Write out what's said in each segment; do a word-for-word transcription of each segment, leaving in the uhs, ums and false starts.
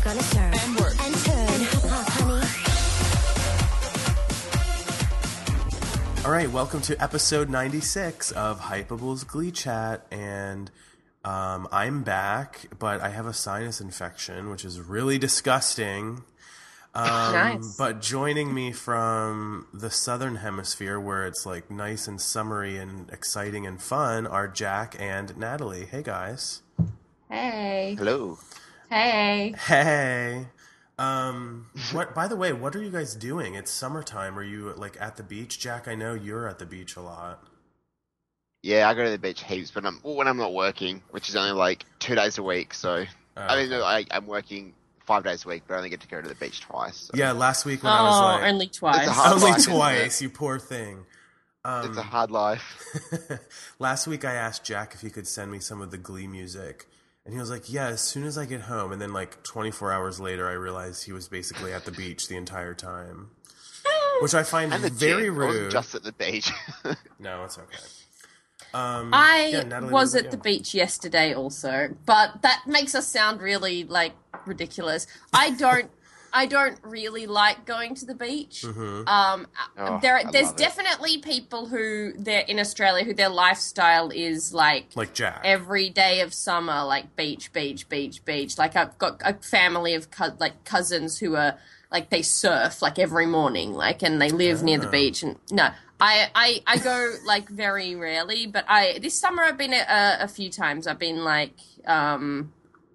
gonna serve and work and turn. Honey. All right, welcome to episode ninety-six of Hypables Glee Chat, and um, I'm back, but I have a sinus infection, which is really disgusting. Um, nice. But joining me from the southern hemisphere, where it's like nice and summery and exciting and fun, are Jack and Natalie. Hey, guys. Hey. Hello. Hey. Hey. Um, what, by the way, what are you guys doing? It's summertime. Are you like at the beach? Jack, I know you're at the beach a lot. Yeah, I go to the beach heaps, but I'm, well, when I'm not working, which is only like two days a week. So Oh, I mean, okay. no, I, I'm working five days a week, but I only get to go to the beach twice. So. Yeah, last week when Oh, I was like, only twice. It's a hard only life, isn't twice, it? you poor thing. Um, It's a hard life. Last week I asked Jack if he could send me some of the Glee music, and he was like, yeah, as soon as I get home. And then like twenty-four hours later, I realized he was basically at the beach the entire time, which I find And the very gym. I wasn't rude. just at the beach. No, it's okay. Um, I yeah, Natalie, was what at the about you? beach yesterday also, but that makes us sound really, like, ridiculous. I don't... I don't really like going to the beach. Mm-hmm. Um, Oh, there, I there's love it. definitely people who they're in Australia who their lifestyle is like Like Jack. every day of summer, like beach, beach, beach, beach. Like I've got a family of co- like cousins who are like they surf like every morning, like and they live near the Oh. beach. And no, I, I, I go like very rarely, but I this summer I've been a, a few times. I've been like um,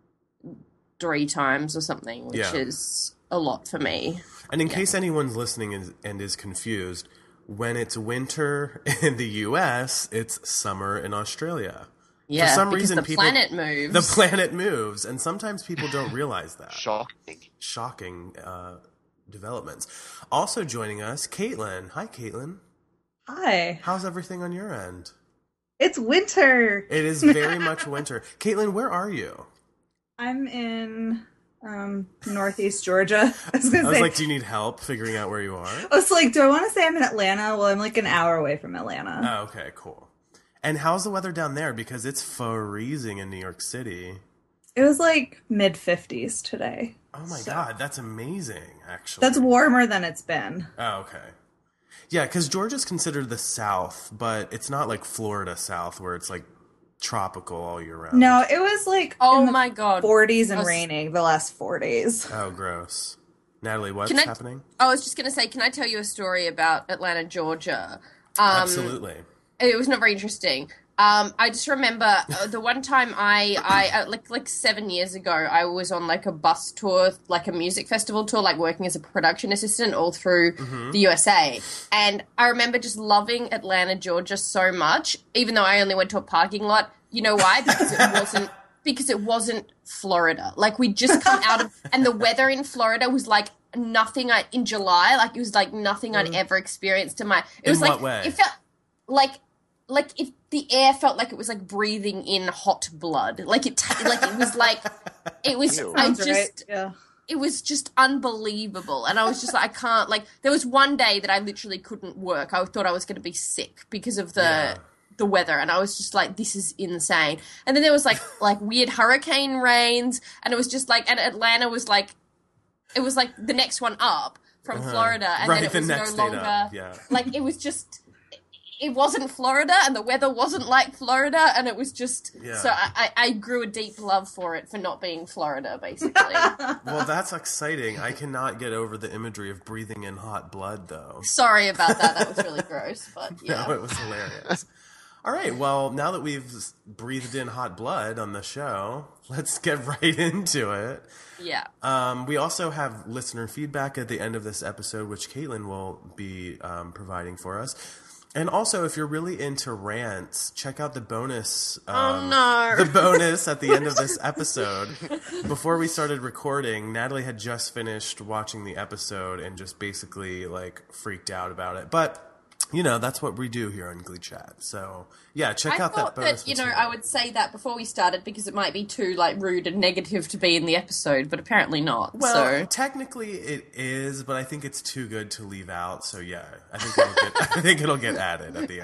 three times or something, which Yeah. is a lot for me. And in case anyone's listening and, and is confused, when it's winter in the U S, it's summer in Australia. Yeah, For some because reason, the people, planet moves. The planet moves, and sometimes people don't realize that. Shocking. Shocking uh, developments. Also joining us, Caitlin. Hi, Caitlin. Hi. How's everything on your end? It's winter. It is very much winter. Caitlin, where are you? I'm in um, Northeast Georgia. I was gonna I was say. like, do you need help figuring out where you are? I was like, do I want to say I'm in Atlanta? Well, I'm like an hour away from Atlanta. Oh, okay, cool. And how's the weather down there? Because it's freezing in New York City. It was like mid fifties today. Oh my So- god, that's amazing, actually. That's warmer than it's been. Oh, okay. Yeah, because Georgia's considered the South, but it's not like Florida South where it's like tropical all year round. No, it was like Oh in the my God. forties and I was- raining the last four days. Oh, gross. Natalie, what's Can I- happening? I was just going to say, can I tell you a story about Atlanta, Georgia? Um, Absolutely. It was not very interesting. Um, I just remember uh, the one time I, I uh, like like seven years ago, I was on like a bus tour, like a music festival tour, like working as a production assistant all through Mm-hmm. the U S A. And I remember just loving Atlanta, Georgia so much, even though I only went to a parking lot. You know why? Because it wasn't because it wasn't Florida. Like we'd just come out of, and the weather in Florida was like nothing I in July. Like it was like nothing I'd ever experienced in my. It In was what like way? it felt like. Like if the air felt like it was like breathing in hot blood, like it, t- like it was like it was. Ew. I Sounds just, right. Yeah. it was just unbelievable, and I was just like, I can't. Like there was one day that I literally couldn't work. I thought I was going to be sick because of the Yeah. the weather, and I was just like, this is insane. And then there was like like weird hurricane rains, and it was just like, and Atlanta was like, it was like the next one up from Florida, and Right, then it the was next no state longer up, yeah. like it was just. It wasn't Florida, and the weather wasn't like Florida, and it was just Yeah. so I, I I grew a deep love for it for not being Florida, basically. Well, that's exciting. I cannot get over the imagery of breathing in hot blood, though. Sorry about that. That was really gross, but yeah. No, it was hilarious. All right, well, now that we've breathed in hot blood on the show, let's get right into it. Yeah. Um, we also have listener feedback at the end of this episode, which Caitlin will be um, providing for us. And also, if you're really into rants, check out the bonus. Um, Oh, no. The bonus at the end of this episode. Before we started recording, Natalie had just finished watching the episode and just basically like freaked out about it. But you know, that's what we do here on Glee Chat. So, yeah, check I out thought that bonus that, you know, material. I would say that before we started because it might be too, like, rude and negative to be in the episode, but apparently not. Well, so. technically it is, but I think it's too good to leave out. So, yeah, I think it'll get, I think it'll get added at the end.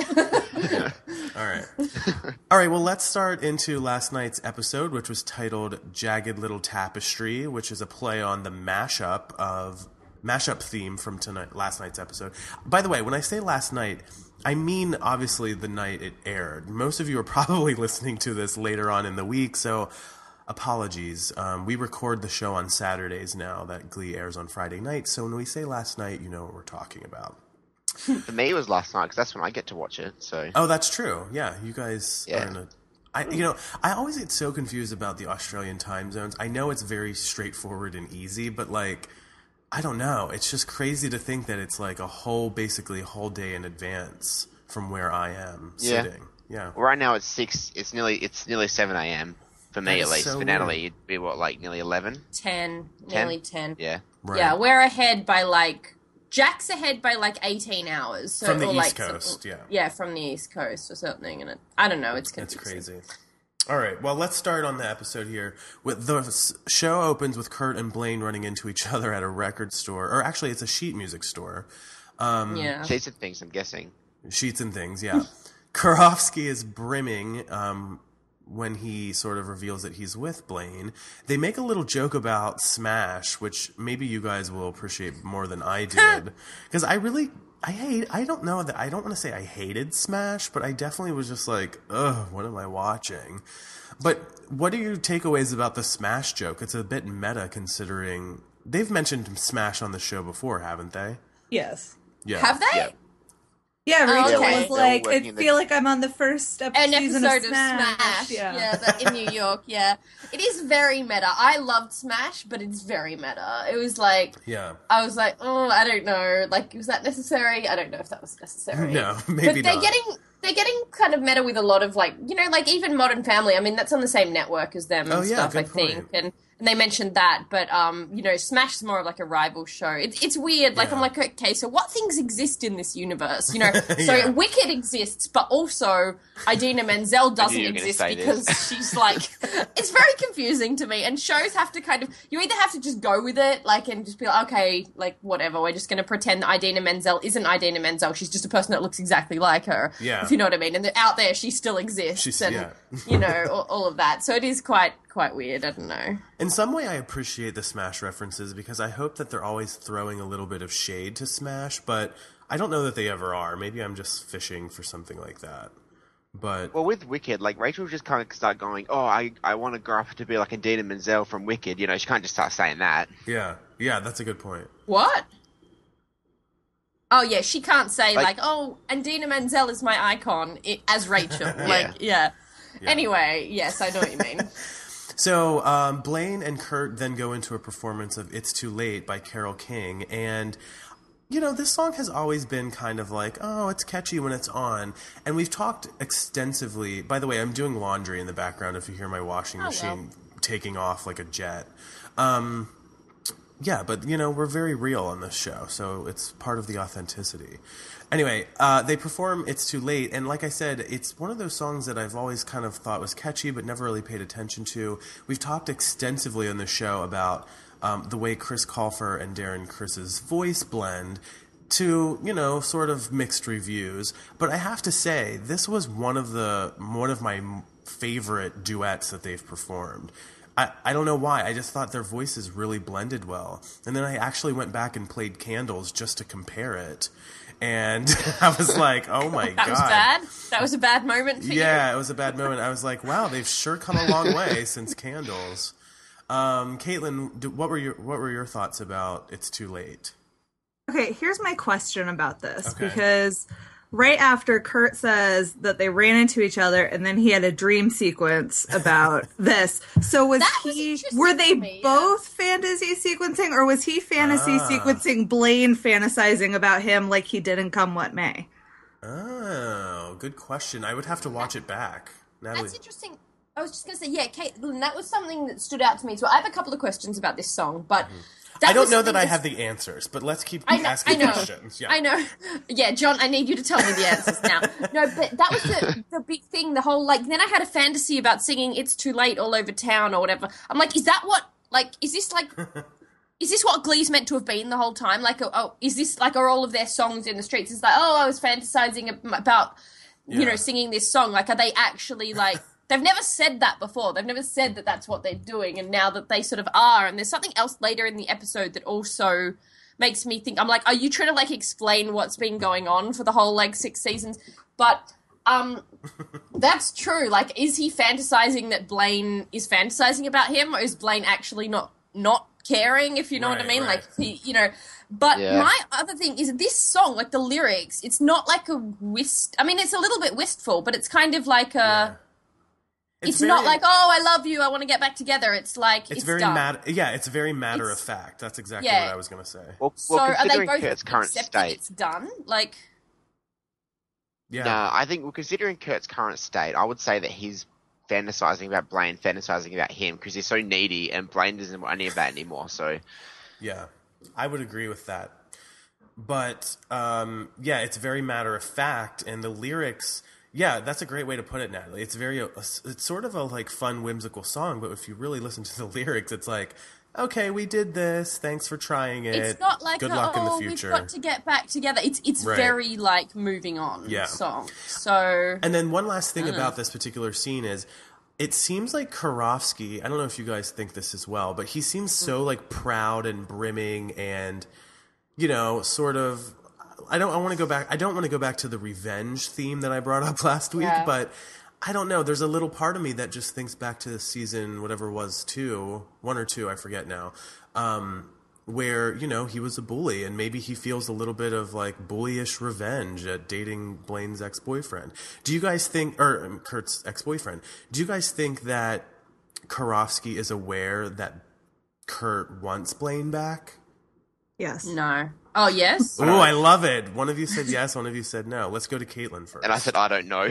Great. All right. All right, well, let's start into last night's episode, which was titled Jagged Little Tapestry, which is a play on the mashup of mashup theme from tonight last night's episode. By the way, when I say last night, I mean obviously the night it aired. Most of you are probably listening to this later on in the week, so apologies. Um, we record the show on Saturdays now that Glee airs on Friday night, so when we say last night, you know what we're talking about. For me, it was last night because that's when I get to watch it. So. Oh, that's true. Yeah, you guys Yeah. are in a... I, you know, I always get so confused about the Australian time zones. I know it's very straightforward and easy, but, like, I don't know. It's just crazy to think that it's, like, a whole, basically a whole day in advance from where I am Yeah. sitting. Yeah. Well, right now it's six. It's nearly. It's nearly seven a m for me That at is least. so For Natalie, it'd be what, like nearly eleven. ten. Ten? Nearly ten. Yeah. Right. Yeah, we're ahead by, like... Jack's ahead by, like, eighteen hours. So, From the or, East like, Coast, some- yeah. Yeah, from the East Coast or something. And it, I don't know, it's That's confusing. crazy. All right, well, let's start on the episode here. With the s- show opens with Kurt and Blaine running into each other at a record store, or actually, it's a sheet music store. Um, Yeah. Chase and things. I'm guessing. Sheets and things, yeah. Kurofsky is brimming um, when he sort of reveals that he's with Blaine. They make a little joke about Smash, which maybe you guys will appreciate more than I did, because I really. I hate, I don't know that, I don't want to say I hated Smash, but I definitely was just like, ugh, what am I watching? But what are your takeaways about the Smash joke? It's a bit meta considering, they've mentioned Smash on the show before, haven't they? Yes. Yeah. Have they? Yeah. Yeah, Oh, Rachel okay. was They were like, working I in the- feel like I'm on the first ep- An season episode of Smash. Yeah, Yeah. that, in New York, yeah. It is very meta. I loved Smash, but it's very meta. It was like, Yeah. I was like, oh, I don't know. Like, was that necessary? I don't know if that was necessary. No, but maybe they're not. getting they're getting kind of meta with a lot of, like, you know, like even Modern Family. I mean, that's on the same network as them and Oh, yeah, stuff, I good point. think. And and they mentioned that, but um, you know, Smash is more of like a rival show. It's it's weird. Like Yeah. I'm like, okay, so what things exist in this universe? You know, so Yeah. Wicked exists, but also Idina Menzel doesn't you were gonna exist say because this. she's like, it's very confusing to me. And shows have to kind of, you either have to just go with it, like, and just be like, okay, like whatever, we're just going to pretend that Idina Menzel isn't Idina Menzel. She's just a person that looks exactly like her. Yeah. If you know what I mean. And then out there, she still exists, She's- and yeah. you know all, all of that. So it is quite quite weird. I don't know. In some way, I appreciate the Smash references because I hope that they're always throwing a little bit of shade to Smash, but I don't know that they ever are. Maybe I'm just fishing for something like that. But Well, with Wicked, like Rachel just kind of start going, "Oh, I I want to grow up to be like Idina Menzel from Wicked." You know, she can't just start saying that. yeah, yeah, that's a good point. What? Oh yeah, she can't say like, Like- "Oh, Idina Menzel is my icon" i as Rachel. Like, yeah. Anyway, yes, I know what you mean. So um, Blaine and Kurt then go into a performance of "It's Too Late" by Carole King, and you know, this song has always been kind of like, oh, it's catchy when it's on. And we've talked extensively. By the way, I'm doing laundry in the background if you hear my washing Oh, machine taking off like a jet. Um, yeah, but, you know, we're very real on this show, so it's part of the authenticity. Anyway, uh, they perform "It's Too Late," and like I said, it's one of those songs that I've always kind of thought was catchy but never really paid attention to. We've talked extensively on the show about Um, the way Chris Colfer and Darren Chris's voice blend to, you know, sort of mixed reviews. But I have to say, this was one of the one of my favorite duets that they've performed. I, I don't know why. I just thought their voices really blended well. And then I actually went back and played Candles just to compare it. And I was like, oh my That God. was bad. That was a bad moment for you. Yeah, it was a bad moment. I was like, wow, they've sure come a long way since Candles. Um, Caitlin, do, what were your what were your thoughts about "It's Too Late"? Okay, here's my question about this, Okay. because right after Kurt says that they ran into each other and then he had a dream sequence about this. So was That was he interesting were they to me, yeah. both fantasy sequencing, or was he fantasy Ah. sequencing Blaine fantasizing about him like he did in Come What May? Oh, good question. I would have to watch it back. Natalie. That's interesting. I was just going to say, yeah, Caitlin, that was something that stood out to me as well. I have a couple of questions about this song, but I don't was know the that I thing have the answers, but let's keep I know, asking I know. questions. Yeah. I know. Yeah, John, I need you to tell me the answers now. No, but that was the, the big thing, the whole, like, then I had a fantasy about singing It's Too Late all over town or whatever. I'm like, is that what, like, is this, like, is this what Glee's meant to have been the whole time? Like, oh, oh, is this, like, are all of their songs in the streets? It's like, oh, I was fantasizing about, you Yeah. know, singing this song. Like, are they actually, like, they've never said that before. They've never said that that's what they're doing, and now that they sort of are, and there's something else later in the episode that also makes me think, I'm like, are you trying to, like, explain what's been going on for the whole, like, six seasons? But, um, that's true. Like, is he fantasizing that Blaine is fantasizing about him, or is Blaine actually not, not caring, if you know what I Right, mean? right. Like, he, you know, but Yeah. my other thing is this song, like, the lyrics, it's not like a wist, I mean, it's a little bit wistful, but it's kind of like a... Yeah. It's, very- not like, oh, I love you, I want to get back together. It's like, It's, it's, very done. matter. Yeah, it's very matter It's- of fact. That's exactly yeah. what I was going to say. Well, So well are they considering both Kurt's current accepting state, it's done? Like, Yeah. no, I think, well, considering Kurt's current state, I would say that he's fantasizing about Blaine, fantasizing about him, because he's so needy, and Blaine doesn't want any of that anymore, so... Yeah, I would agree with that. But um, yeah, it's very matter of fact, and the lyrics. Yeah, that's a great way to put it, Natalie. It's very, it's sort of a like fun, whimsical song, but if you really listen to the lyrics, it's like, okay, we did this. Thanks for trying it. it's not like, good a, luck oh, in the we've future. got to get back together. It's it's Right. very, like, moving on Yeah. song. So, And then one last thing I don't about know. this particular scene is, it seems like Karofsky, I don't know if you guys think this as well, but he seems so like proud and brimming and, you know, sort of, I don't, I want to go back, I don't want to go back to the revenge theme that I brought up last week, Yeah. but I don't know, there's a little part of me that just thinks back to season, whatever it was, two, one or two, I forget now, um, where, you know, he was a bully and maybe he feels a little bit of like bullyish revenge at dating Blaine's ex-boyfriend. Do you guys think, or um, Kurt's ex-boyfriend, do you guys think that Karofsky is aware that Kurt wants Blaine back? Yes. no. Oh, yes? Oh, I love it. One of you said yes, one of you said no. Let's go to Caitlin first. And I said, I don't know.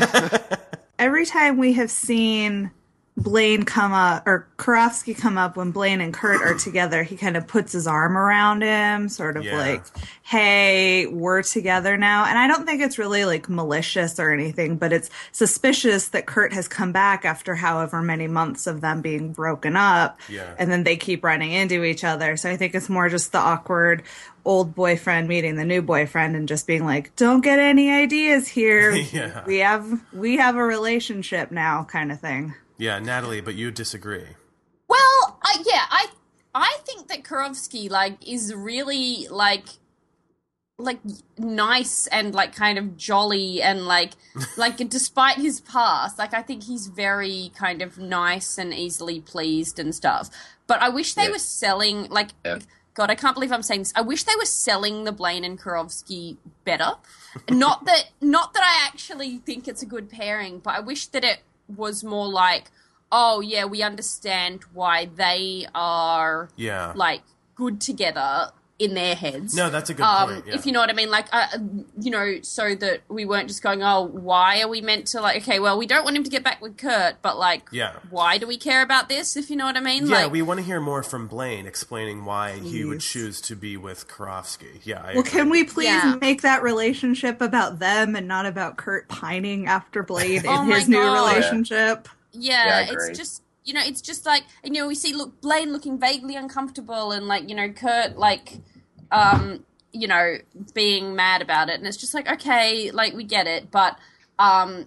Every time we have seen Blaine come up, or Karofsky come up when Blaine and Kurt are together, he kind of puts his arm around him, sort of Yeah. like, hey, we're together now. And I don't think it's really like malicious or anything, but it's suspicious that Kurt has come back after however many months of them being broken up. Yeah. And then they keep running into each other. So I think it's more just the awkward old boyfriend meeting the new boyfriend and just being like, don't get any ideas here. Yeah. We have we have a relationship now, kind of thing. Yeah, Natalie, but you disagree. Well, I, yeah, I I think that Karofsky, like, is really, like, like, nice and, like, kind of jolly and, like, like, despite his past, like, I think he's very kind of nice and easily pleased and stuff. But I wish they Yeah. were selling, like, Yeah. God, I can't believe I'm saying this. I wish they were selling the Blaine and Karofsky better. Not that, not that I actually think it's a good pairing, but I wish that it was more like, oh yeah, we understand why they are Yeah. like good together in their heads. No, that's a good um, point, yeah. If you know what I mean, like, uh, you know, so that we weren't just going, oh, why are we meant to, like, okay, well, we don't want him to get back with Kurt, but like, Yeah. why do we care about this? If you know what I mean, Yeah, like, we want to hear more from Blaine explaining why he would Please. choose to be with Karofsky. Yeah, I Well, agree. can we please Yeah. make that relationship about them and not about Kurt pining after Blaine Oh in my his new God. relationship? yeah, Yeah, I it's agree. just, you know, it's just like, you know, we see look Blaine looking vaguely uncomfortable and like, you know, Kurt like, um, you know, being mad about it, and it's just like, okay, like we get it, but um,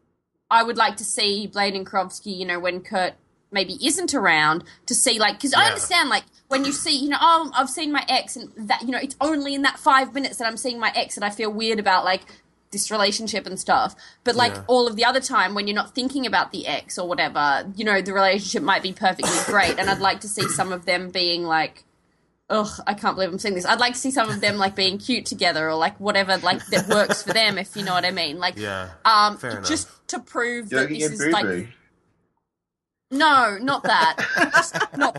I would like to see Blaine and Karofsky, you know, when Kurt maybe isn't around, to see like, because I Yeah. understand like when you see, you know, oh, I've seen my ex, and that, you know, it's only in that five minutes that I'm seeing my ex, and I feel weird about like this relationship and stuff. But like Yeah. all of the other time when you're not thinking about the ex or whatever, you know, the relationship might be perfectly great, and I'd like to see some of them being like, ugh, I can't believe I'm saying this. I'd like to see some of them like being cute together or like whatever like that works for them, if you know what I mean. Like, Yeah, um, fair enough. just to prove You're that gonna this get is like, boo-boo. no, not that, just not that.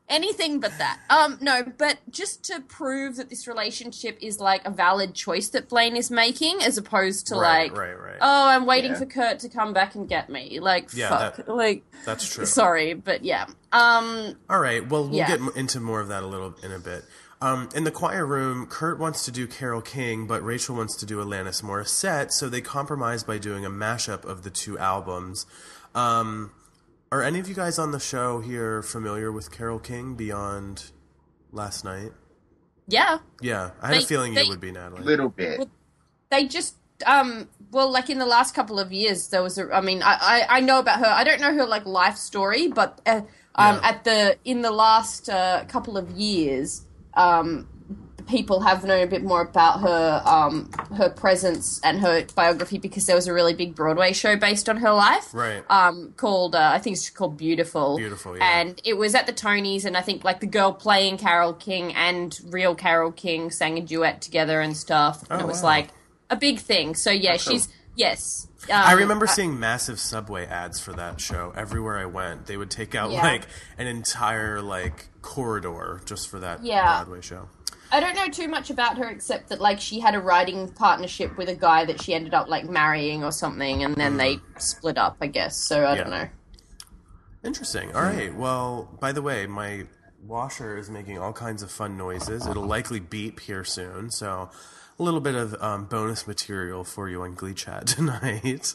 Anything but that. Um, no, but just to prove that this relationship is like a valid choice that Blaine is making, as opposed to Right, like, right, right. oh, I'm waiting Yeah. for Kurt to come back and get me. Like, Yeah, fuck. that- like, That's true. sorry, but yeah. Um, All right. Well, we'll Yeah. get m- into more of that a little in a bit. Um, in the choir room, Kurt wants to do Carole King, but Rachel wants to do Alanis Morissette, so they compromise by doing a mashup of the two albums. Um, are any of you guys on the show here familiar with Carole King beyond last night? yeah. Yeah, I had a They- feeling they- you would be, Natalie. Little bit. They just, um, well, like in the last couple of years, there was a, I mean, I, I, I know about her. I don't know her, like, life story, but, uh, um, Yeah. at the, in the last, uh, couple of years, um, people have known a bit more about her, um, her presence and her biography because there was a really big Broadway show based on her life. Right. Um, called, uh, I think it's called Beautiful. Beautiful, yeah. And it was at the Tonys, and I think, like, the girl playing Carole King and real Carole King sang a duet together and stuff. And Oh, it was, wow. like, a big thing. So, yeah, she's, yes. Um, I remember seeing massive Subway ads for that show everywhere I went. They would take out Yeah. like an entire like corridor just for that Yeah. Broadway show. I don't know too much about her except that, like, she had a writing partnership with a guy that she ended up, like, marrying or something, and then they split up, I guess. So, I don't Mm. Yeah. know. Interesting. All right. Well, by the way, my washer is making all kinds of fun noises. It'll likely beep here soon, so a little bit of um, bonus material for you on Glee Chat tonight.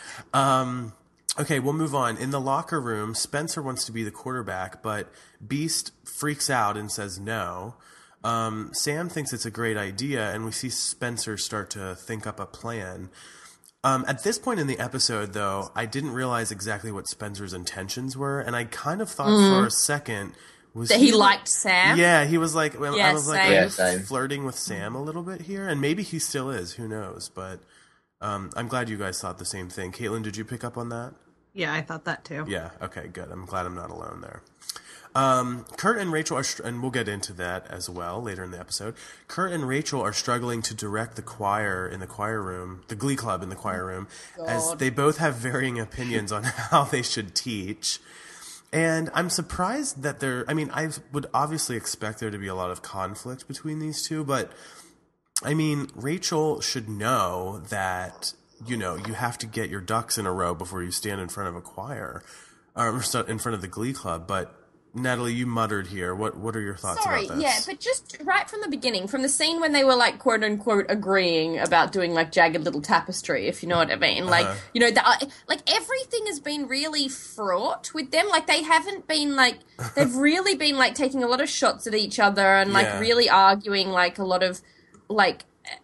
Um, okay, we'll move on. In the locker room, Spencer wants to be the quarterback, but Beast freaks out and says no. Um, Sam thinks it's a great idea, and we see Spencer start to think up a plan. Um, at this point in the episode, though, I didn't realize exactly what Spencer's intentions were, and I kind of thought for a second was That he liked Sam? Yeah, he was like, I Yeah, was like, same. are Yeah, you same. flirting with Sam a little bit here, and maybe he still is. Who knows? But um, I'm glad you guys thought the same thing. Caitlin, did you pick up on that? Yeah, I thought that too. Yeah. Okay. Good. I'm glad I'm not alone there. Um, Kurt and Rachel are, str- and we'll get into that as well later in the episode. Kurt and Rachel are struggling to direct the choir in the choir room, the Glee Club in the choir room, as God. they both have varying opinions on how they should teach. And I'm surprised that there, I mean, I would obviously expect there to be a lot of conflict between these two, but I mean, Rachel should know that, you know, you have to get your ducks in a row before you stand in front of a choir, or st- in front of the Glee Club. But Natalie, you muttered here. What What are your thoughts Sorry, about this? yeah, but just right from the beginning, from the scene when they were, like, quote unquote agreeing about doing, like, Jagged Little Tapestry, if you know what I mean. Like, Uh-huh. you know, the, uh, like, everything has been really fraught with them. Like, they haven't been, like, they've really been, like, taking a lot of shots at each other and, like, Yeah. really arguing, like, a lot of, like,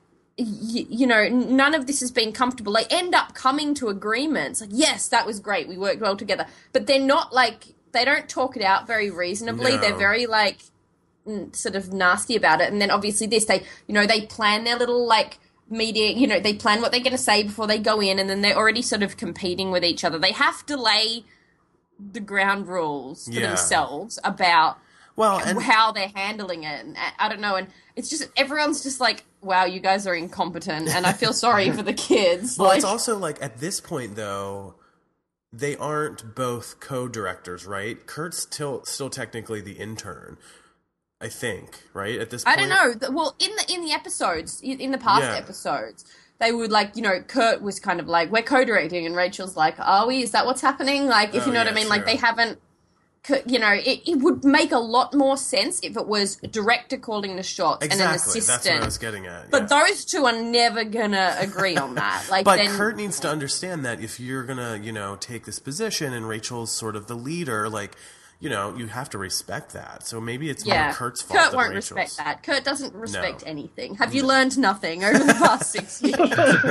y- you know, none of this has been comfortable. They end up coming to agreements. Like, yes, that was great. We worked well together. But they're not, like, they don't talk it out very reasonably. No. They're very, like, n- sort of nasty about it. And then obviously this, they, you know, they plan their little, like, meeting, you know, they plan what they're going to say before they go in, and then they're already sort of competing with each other. They have to lay the ground rules for Yeah. themselves about Well, and how they're handling it. And I I don't know. And it's just, everyone's just like, wow, you guys are incompetent. And I feel sorry for the kids. well, like, it's also like at this point though, they aren't both co-directors, right? Kurt's still still technically the intern, I think, right? At this I point, don't know. The- Well, in the in the episodes, in in the past Yeah. episodes, they would, like, you know, Kurt was kind of like, we're co-directing, and Rachel's like, are we? Is that what's happening? Like, if Oh, you know what yeah, I mean? Like, true. they haven't, co- you know, it, it would make a lot more sense if it was a director calling the shots and an Exactly. assistant. That's what I was getting at. But yeah. those two are never gonna agree on that. Like, But then, Kurt needs to understand that if you're gonna, you know, take this position and Rachel's sort of the leader, like, you know, you have to respect that. So maybe it's yeah, more Kurt's fault Kurt than won't Rachel's. respect that. Kurt doesn't respect No. anything. Have you learned nothing over the past six years?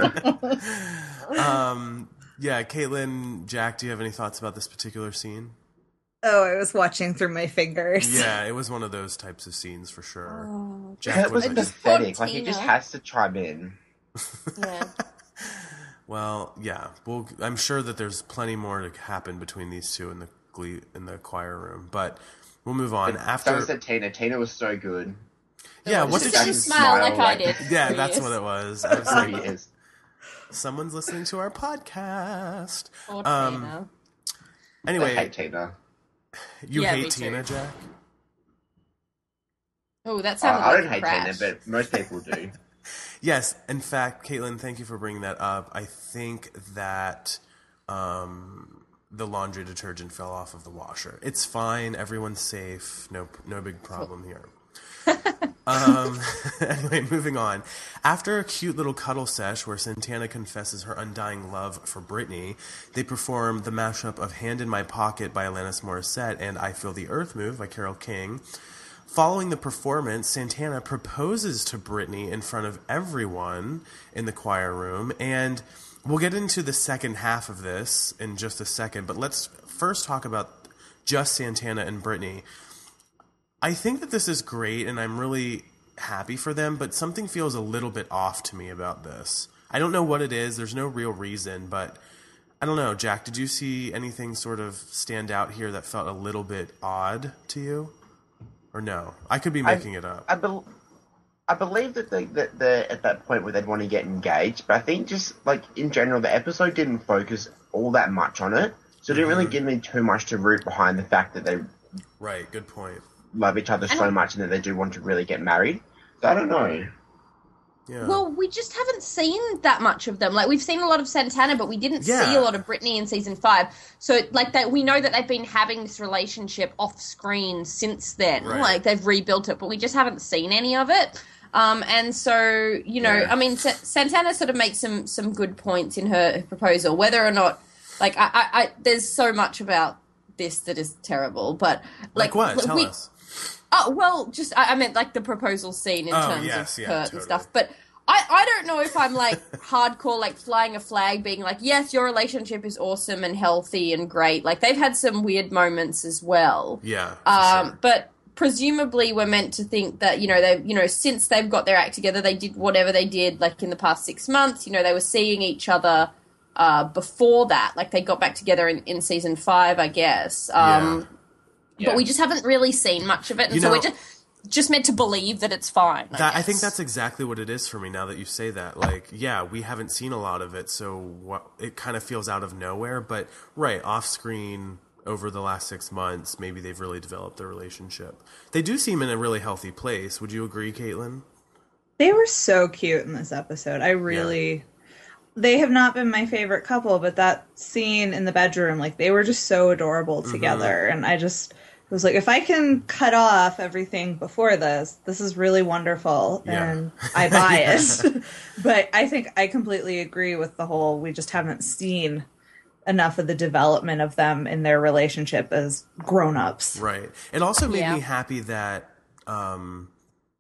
Um, yeah, Caitlin, Jack, do you have any thoughts about this particular scene? Oh, I was watching through my fingers. Yeah, it was one of those types of scenes for sure. Oh, Jack, That what was about you? pathetic. Like, he just Tina. has to chime in. yeah. Well, yeah, well, I'm sure that there's plenty more to happen between these two in the glee in the choir room, but we'll move on But after. so said Tina. Tina was so good. Yeah, what Just did sit she and smile smile like I like- did. Yeah, for that's years. what it was. I was She like, is. someone's listening to our podcast. Poor Um, Tina. I Anyway, hate Tina. you Yeah, me hate too. Tina, Jack? Oh, that I, sounded I like don't a hate crash. Tina, but most people do. Yes, in fact, Caitlin, thank you for bringing that up. I think that um, the laundry detergent fell off of the washer. It's fine. Everyone's safe. No, no big problem here. um, anyway, moving on. After a cute little cuddle sesh where Santana confesses her undying love for Britney, they perform the mashup of Hand in My Pocket by Alanis Morissette and I Feel the Earth Move by Carole King. Following the performance, Santana proposes to Britney in front of everyone in the choir room, and we'll get into the second half of this in just a second, but let's first talk about just Santana and Britney. I think that this is great, and I'm really happy for them, but something feels a little bit off to me about this. I don't know what it is. There's no real reason, but I don't know. Jack, did you see anything sort of stand out here that felt a little bit odd to you? Or no? I could be making I, it up. I, be- I believe that, they, that they're at that point where they'd want to get engaged, but I think just, like, in general, the episode didn't focus all that much on it, so it didn't really give me too much to root behind the fact that they Right, good point. love each other so much and that they do want to really get married. So I don't know. Yeah. Well, we just haven't seen that much of them. Like, we've seen a lot of Santana, but we didn't Yeah. see a lot of Britney in season five. So, like, that we know that they've been having this relationship off screen since then. Right. Like, they've rebuilt it, but we just haven't seen any of it. Um, and so, you know, Yeah. I mean, Sa- Santana sort of makes some some good points in her proposal, whether or not, like, I, I, I there's so much about this that is terrible, but like, like, what? Tell we, us. Oh, well, just, I, I meant, like, the proposal scene in Oh, terms yes, of yeah, Kurt totally. and stuff. But I, I don't know if I'm, like, hardcore, like, flying a flag, being like, yes, your relationship is awesome and healthy and great. Like, they've had some weird moments as well. Yeah, for Um, sure. But presumably we're meant to think that, you know, they you know, since they've got their act together, they did whatever they did, like, in the past six months. You know, they were seeing each other uh, before that. Like, they got back together in, in season five, I guess. Um, Yeah. But we just haven't really seen much of it. And You so know- we're just, just meant to believe that it's fine. I, That, I think guess. that's exactly what it is for me now that you say that. Like, yeah, we haven't seen a lot of it, so what, it kind of feels out of nowhere. But, right, off screen over the last six months, maybe they've really developed their relationship. They do seem in a really healthy place. Would you agree, Caitlin? They were so cute in this episode. I really... They have not been my favorite couple, but that scene in the bedroom, like, they were just so adorable together. And I just was like, if I can cut off everything before this, this is really wonderful. Yeah. And I buy it. But I think I completely agree with the whole, we just haven't seen enough of the development of them in their relationship as grown-ups. Right. It also made Yeah. me happy that um,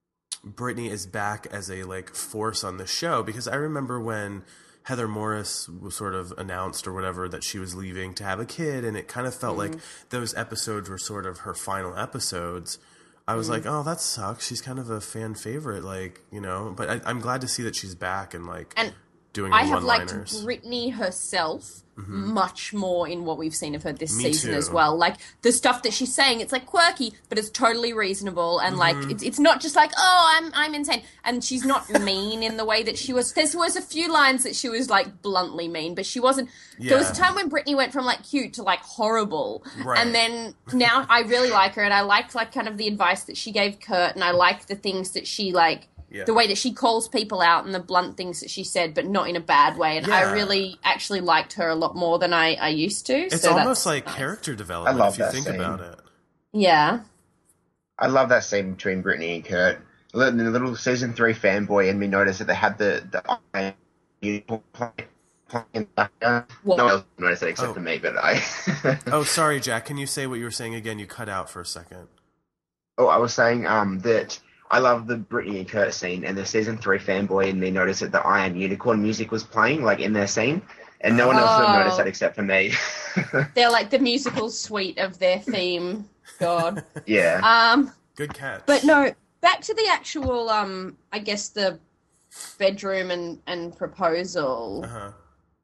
Britney is back as a, like, force on the show, because I remember when Heather Morris was sort of announced or whatever that she was leaving to have a kid, and it kind of felt like those episodes were sort of her final episodes. I was like, oh, that sucks. She's kind of a fan favorite, like, you know. But I, I'm glad to see that she's back and, like, And doing I her have liked one-liners. Britney herself much more in what we've seen of her this Me season too. as well. Like, the stuff that she's saying, it's like quirky, but it's totally reasonable, and like it's it's not just like, oh, I'm I'm insane. And she's not mean in the way that she was. There was a few lines that she was like bluntly mean, but she wasn't. There was a Yeah. time when Britney went from like cute to like horrible, Right. and then now I really like her, and I like like kind of the advice that she gave Kurt, and I like the things that she like. Yeah. The way that she calls people out and the blunt things that she said, but not in a bad way. And Yeah. I really actually liked her a lot more than I, I used to. It's so almost that's like nice. character development love if you that think scene. about it. Yeah. I love that scene between Britney and Kurt. The the little season three fanboy and me noticed that they had the the Iron unicorn playing playing in the background. What? No one else noticed it except Oh. for me, but I. Oh, sorry, Jack. Can you say what you were saying again? You cut out for a second. Oh, I was saying um that I love the Britney and Kurt scene, and the season three fanboy and me noticed that the Iron Unicorn music was playing like in their scene, and no one else would have Oh. noticed that except for me. They're like the musical suite of their theme. God. Yeah. Um, Good catch. but no, back to the actual, um, I guess the bedroom and, and proposal. Uh-huh.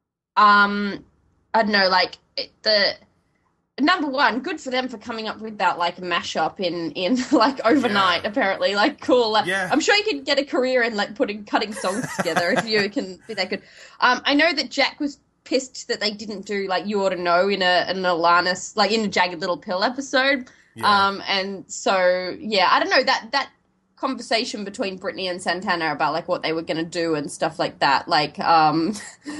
Um, I don't know, like it, the number one, good for them for coming up with that like mashup in in like overnight. Yeah. Apparently, like cool. Like, Yeah. I'm sure you could get a career in like putting cutting songs together if you can be that good. Um, I know that Jack was pissed that they didn't do like You Ought to Know in a an Alanis like in a Jagged Little Pill episode. Yeah. Um, and so yeah, I don't know that that conversation between Brittany and Santana about like what they were going to do and stuff like that. Like, um,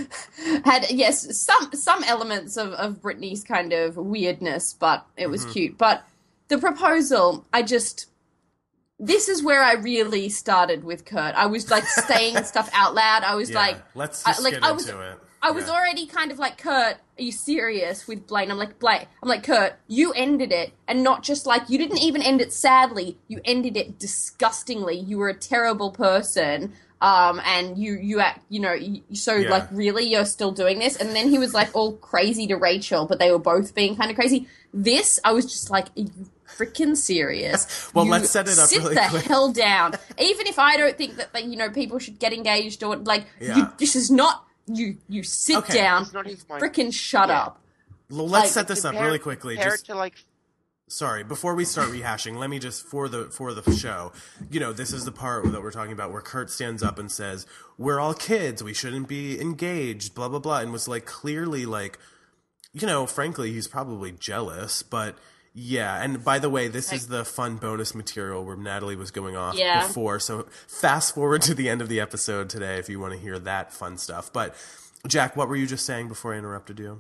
had yes, some some elements of of Brittany's kind of weirdness, but it was mm-hmm. cute. But the proposal, I just. This is where I really started with Kurt. I was like saying stuff out loud. I was yeah, like, let's just I, like, get I was, into it. I was yeah. already kind of like, Kurt, are you serious with Blaine? I'm like, Blaine, I'm like, Kurt, you ended it, and not just like, you didn't even end it sadly, you ended it disgustingly. You were a terrible person, um, and you, you act, you know, you, so yeah. like, really, you're still doing this? And then he was like all crazy to Rachel, but they were both being kind of crazy. This, I was just like, are you freaking serious? Well, You let's set it up sit really the quick. hell down. Even if I don't think that, like, you know, people should get engaged or like, Yeah. you, this is not. You you sit Okay. down, It's not his mind. freaking shut Yeah. up. L- Let's like, set this up Compare- really quickly. compare Just it to like sorry, before we start rehashing, let me just for the for the show. You know, this is the part that we're talking about where Kurt stands up and says, "We're all kids. We shouldn't be engaged." Blah blah blah, and was like clearly like, you know, frankly, he's probably jealous, but. Yeah, and by the way, this Like- is the fun bonus material where Natalie was going off Yeah. before, so fast forward to the end of the episode today if you want to hear that fun stuff. But, Jack, what were you just saying before I interrupted you?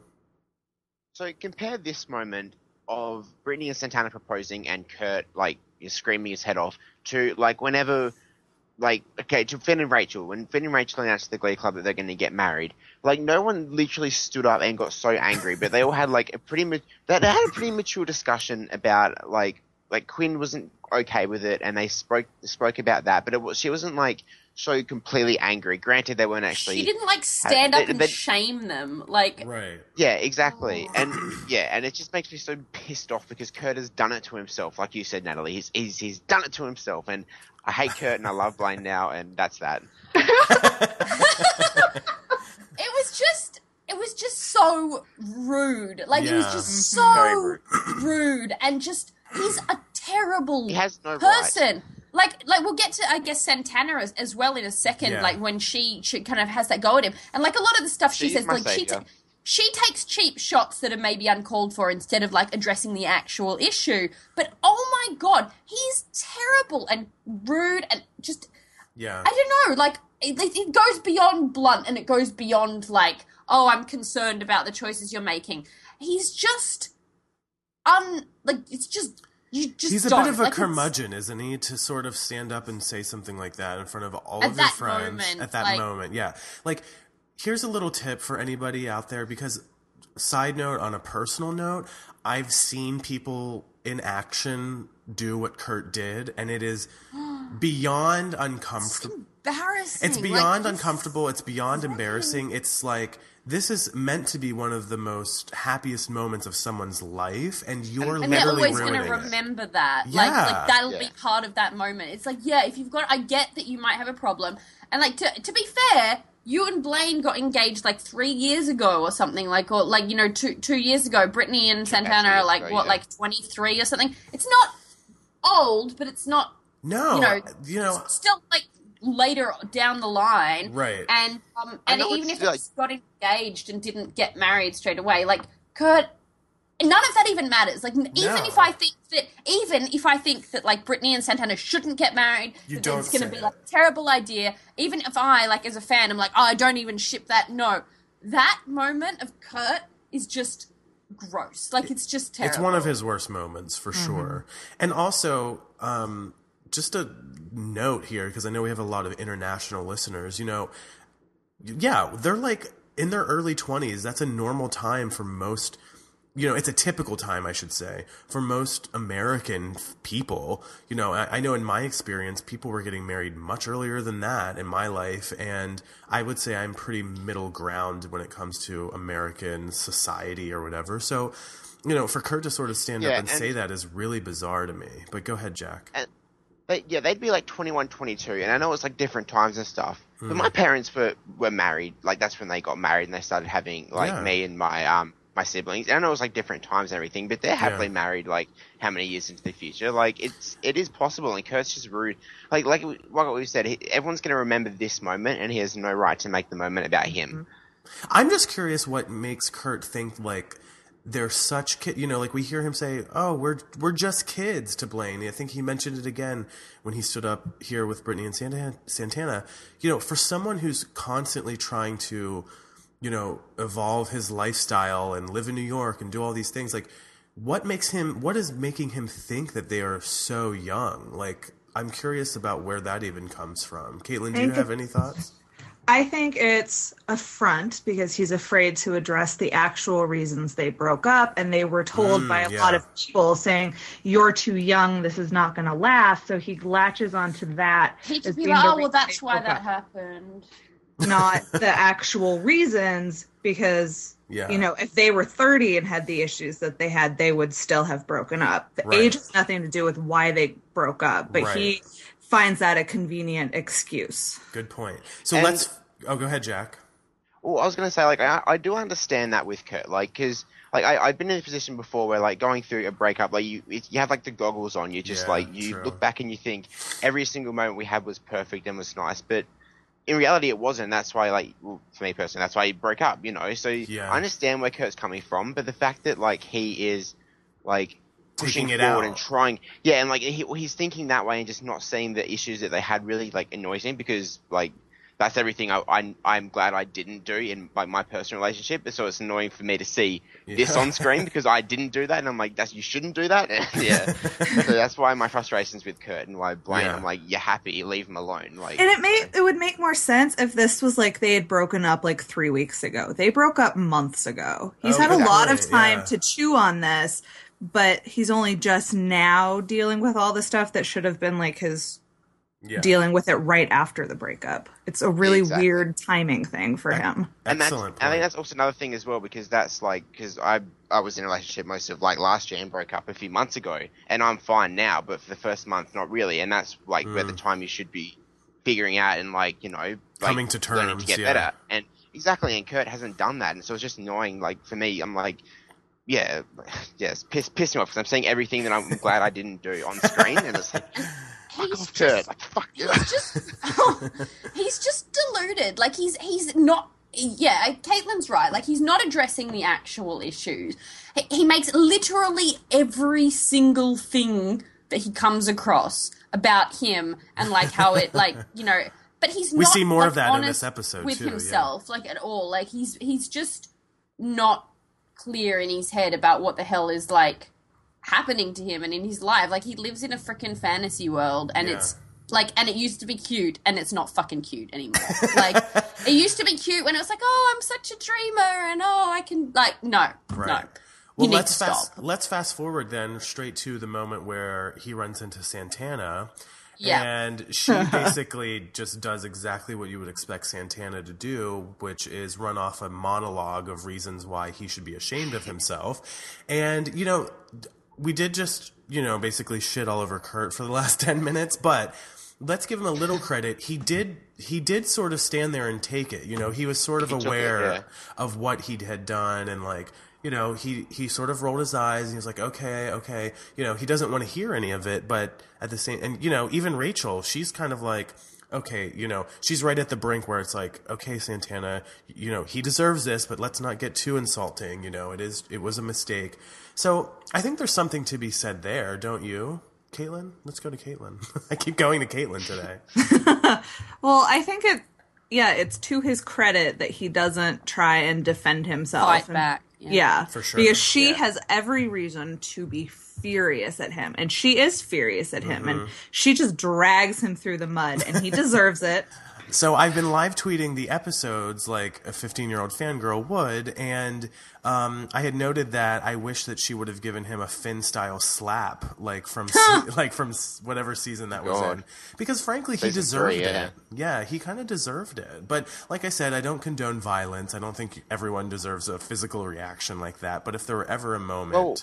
So compare this moment of Brittany and Santana proposing and Kurt like is screaming his head off to like whenever like okay to Finn and Rachel when Finn and Rachel announced to the Glee Club that they're going to get married. Like no one literally stood up and got so angry, but they all had like a pretty ma- they, they had a pretty mature discussion about like like Quinn wasn't okay with it and they spoke spoke about that, but it was she wasn't like so completely angry. Granted, they weren't actually. She didn't like stand they- up and they- shame them. Like, Right. Yeah, exactly. And yeah, and it just makes me so pissed off because Kurt has done it to himself. Like you said, Natalie, he's he's, he's done it to himself. And I hate Kurt and I love Blaine now, and that's that. it was just, it was just so rude. Like, it was Yeah. just Very so rude. rude. And just, he's a terrible He has no right. person. Like, like we'll get to, I guess, Santana as, as well in a second. Yeah. Like when she, she kind of has that go at him, and like a lot of the stuff she She's says, my like she, savior. ta- she takes cheap shots that are maybe uncalled for instead of like addressing the actual issue. But oh my god, he's terrible and rude and just, Yeah. I don't know, like it, it goes beyond blunt and it goes beyond like, oh, I'm concerned about the choices you're making. He's just, un, like it's just. You just He's a don't. bit of a Like, it's- curmudgeon, isn't he, to sort of stand up and say something like that in front of all At of your that friends moment, at that like- moment. Yeah. Like, here's a little tip for anybody out there because, side note, on a personal note, I've seen people in action do what Kurt did, and it is beyond uncomfortable. Embarrassing. It's Like, beyond it's- uncomfortable. It's beyond embarrassing. It's like this is meant to be one of the most happiest moments of someone's life, and you're And they're literally always going ruining to it. remember that. Yeah. Like, like that'll Yeah. be part of that moment. It's like, yeah, if you've got, I get that you might have a problem. And like, to to be fair, you and Blaine got engaged like three years ago or something, like, or like, you know, two two years ago. Brittany and Santana are years like, ago, what, yeah. like twenty-three or something? It's not old, but it's not, No, you know, you know, it's still like later down the line. Right. And um, I and know even it's if like- it's got engaged and didn't get married straight away, like Kurt, none of that even matters. Like n- even No. if I think that, even if I think that like Brittany and Santana shouldn't get married, You that don't it's going to say be it. like a terrible idea. Even if I, like as a fan, I'm like, oh, I don't even ship that. No, that moment of Kurt is just gross. Like it's just terrible. it's one of his worst moments for sure. And also, um, just a note here because I know we have a lot of international listeners. You know, yeah, they're like in their early twenties. That's a normal time for most. You know, it's a typical time, I should say, for most American f- people. You know, I, I know in my experience, people were getting married much earlier than that in my life, and I would say I'm pretty middle ground when it comes to American society or whatever. So, you know, for Kurt to sort of stand Yeah, up and, and- say that is really bizarre to me. But go ahead, Jack. And they, yeah, they'd be like twenty-one, twenty-two, and I know it's like different times and stuff. Hmm. But my parents were were married. Like that's when they got married and they started having like Yeah. me and my um my siblings. And I know it was like different times and everything, but they're happily Yeah. married. Like how many years into the future? Like it's it is possible. And Kurt's just rude. Like like we- like what we said, he, everyone's gonna remember this moment, and he has no right to make the moment about him. I'm just curious what makes Kurt think like they're such kid, you know, like we hear him say, "Oh, we're we're just kids to Blaine." I think he mentioned it again when he stood up here with Brittany and Santana. Santana, you know, for someone who's constantly trying to, you know, evolve his lifestyle and live in New York and do all these things, like, what makes him? What is making him think that they are so young? Like, I'm curious about where that even comes from. Caitlin, do you have any thoughts? I think it's a front because he's afraid to address the actual reasons they broke up, and they were told Mm, by a yeah. lot of people saying, "You're too young, this is not going to last." So he latches onto that. He as just be being like, the oh, well, reason that's they why broke that up, happened. not the actual reasons, because Yeah. you know, if they were thirty and had the issues that they had, they would still have broken up. The Right. age has nothing to do with why they broke up, but Right. he finds that a convenient excuse. Good point. So And- let's. Oh, go ahead, Jack. Well, I was gonna say, like, I, I do understand that with Kurt, like, because, like, I, I've been in a position before where, like, going through a breakup, like, you it, you have, like, the goggles on, you just, Yeah, like, you true. look back and you think every single moment we had was perfect and was nice, but in reality it wasn't. That's why, like, well, for me personally, that's why he broke up, you know, so Yeah. I understand where Kurt's coming from, but the fact that, like, he is, like, pushing Taking it forward out. and trying, yeah, and, like, he, he's thinking that way and just not seeing the issues that they had really, like, annoys him, because, like, that's everything I, I, I'm glad I didn't do in like my personal relationship. So it's annoying for me to see this Yeah. on screen because I didn't do that, and I'm like, "That's you shouldn't do that." yeah, so that's why my frustrations with Kurt and why Blaine. Yeah. I'm like, "You're happy, leave him alone." Like, And it may it would make more sense if this was like they had broken up like three weeks ago. They broke up months ago. He's Oh, had a good lot of point, time yeah. to chew on this, but he's only just now dealing with all the stuff that should have been like his Yeah. dealing with it right after the breakup. It's a really Exactly. weird timing thing for him. and that's, Excellent I think point. that's also another thing as well, because that's like, because I I was in a relationship most of like last year and broke up a few months ago, and I'm fine now, but for the first month, not really, and that's like where the time you should be figuring out and like, you know, like, Coming to learning terms, to get yeah. better, and exactly, and Kurt hasn't done that, and so it's just annoying. Like for me, I'm like, yeah, yes, piss piss me off because I'm seeing everything that I'm glad I didn't do on screen, and it's like, fuck He's off, just- Kurt, like fuck you. He's just he's just deluded. Like he's he's not. Yeah, Caitlin's right. Like he's not addressing the actual issues. He, he makes literally every single thing that he comes across about him and like how it like you know. But he's We not, see more like, of that in honest this episode, with too, yeah. himself, like at all. Like he's he's just not clear in his head about what the hell is like happening to him and in his life. Like he lives in a freaking fantasy world, and Yeah. it's like, and it used to be cute, and it's not fucking cute anymore. Like it used to be cute when it was like, oh, I'm such a dreamer, and oh, I can like no, Right. no. Well, you need let's to fast. stop. Let's fast forward then straight to the moment where he runs into Santana. Yeah. And she basically just does exactly what you would expect Santana to do, which is run off a monologue of reasons why he should be ashamed of himself. And, you know, we did just, you know, basically shit all over Kurt for the last ten minutes, but let's give him a little credit. He did he did sort of stand there and take it. You know, he was sort of He took it, aware yeah. of what he had done, and like, you know, he, he sort of rolled his eyes and he was like, okay, okay. You know, he doesn't want to hear any of it, but at the same, and you know, even Rachel, she's kind of like, okay, you know, she's right at the brink where it's like, okay, Santana, you know, he deserves this, but let's not get too insulting. You know, it is, it was a mistake. So I think there's something to be said there, don't you? Caitlin? Let's go to Caitlin. I keep going to Caitlin today. Well, I think it yeah, it's to his credit that he doesn't try and defend himself. Fight and- back. Yeah. Yeah. For sure. Because she Yeah. has every reason to be furious at him. And she is furious at him. And she just drags him through the mud. And he deserves it. So I've been live tweeting the episodes like a fifteen-year-old fangirl would, and um, I had noted that I wish that she would have given him a Finn-style slap, like from se- like from s- whatever season that was God. in, because frankly he Season deserved three, yeah. it. Yeah, he kind of deserved it. But like I said, I don't condone violence. I don't think everyone deserves a physical reaction like that. But if there were ever a moment, Well,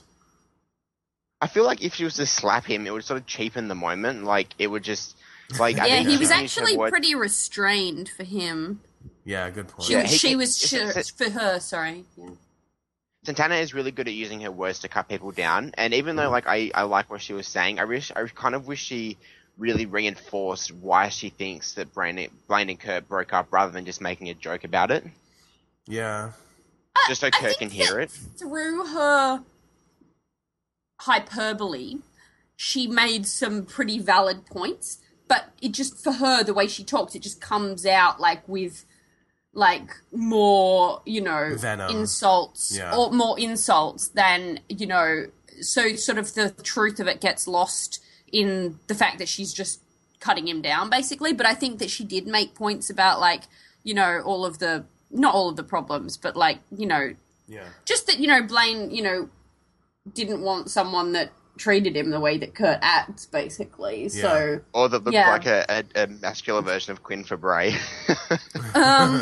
I feel like if she was to slap him, it would sort of cheapen the moment. Like it would just, like I Yeah, think he she was used her actually word- pretty restrained for him. yeah, good point. She, Yeah, was he- she he- was it's- sh- for her. Sorry. Yeah. Santana is really good at using her words to cut people down, and even though like I, I like what she was saying, I wish I kind of wish she really reinforced why she thinks that Blaine, Blaine and Kurt broke up rather than just making a joke about it. Yeah. just so I Kurt think can hear that it. Through her hyperbole, she made some pretty valid points, but it just, for her, the way she talks, it just comes out like with like more, you know, Venom. insults Yeah. or more insults than, you know, so sort of the truth of it gets lost in the fact that she's just cutting him down, basically. But I think that she did make points about, like, you know, all of the, not all of the problems, but, like, you know, Yeah. just that, you know, Blaine, you know, didn't want someone that treated him the way that Kurt acts, basically. So, Or that looked Yeah. like a, a, a masculine version of Quinn Fabray. um,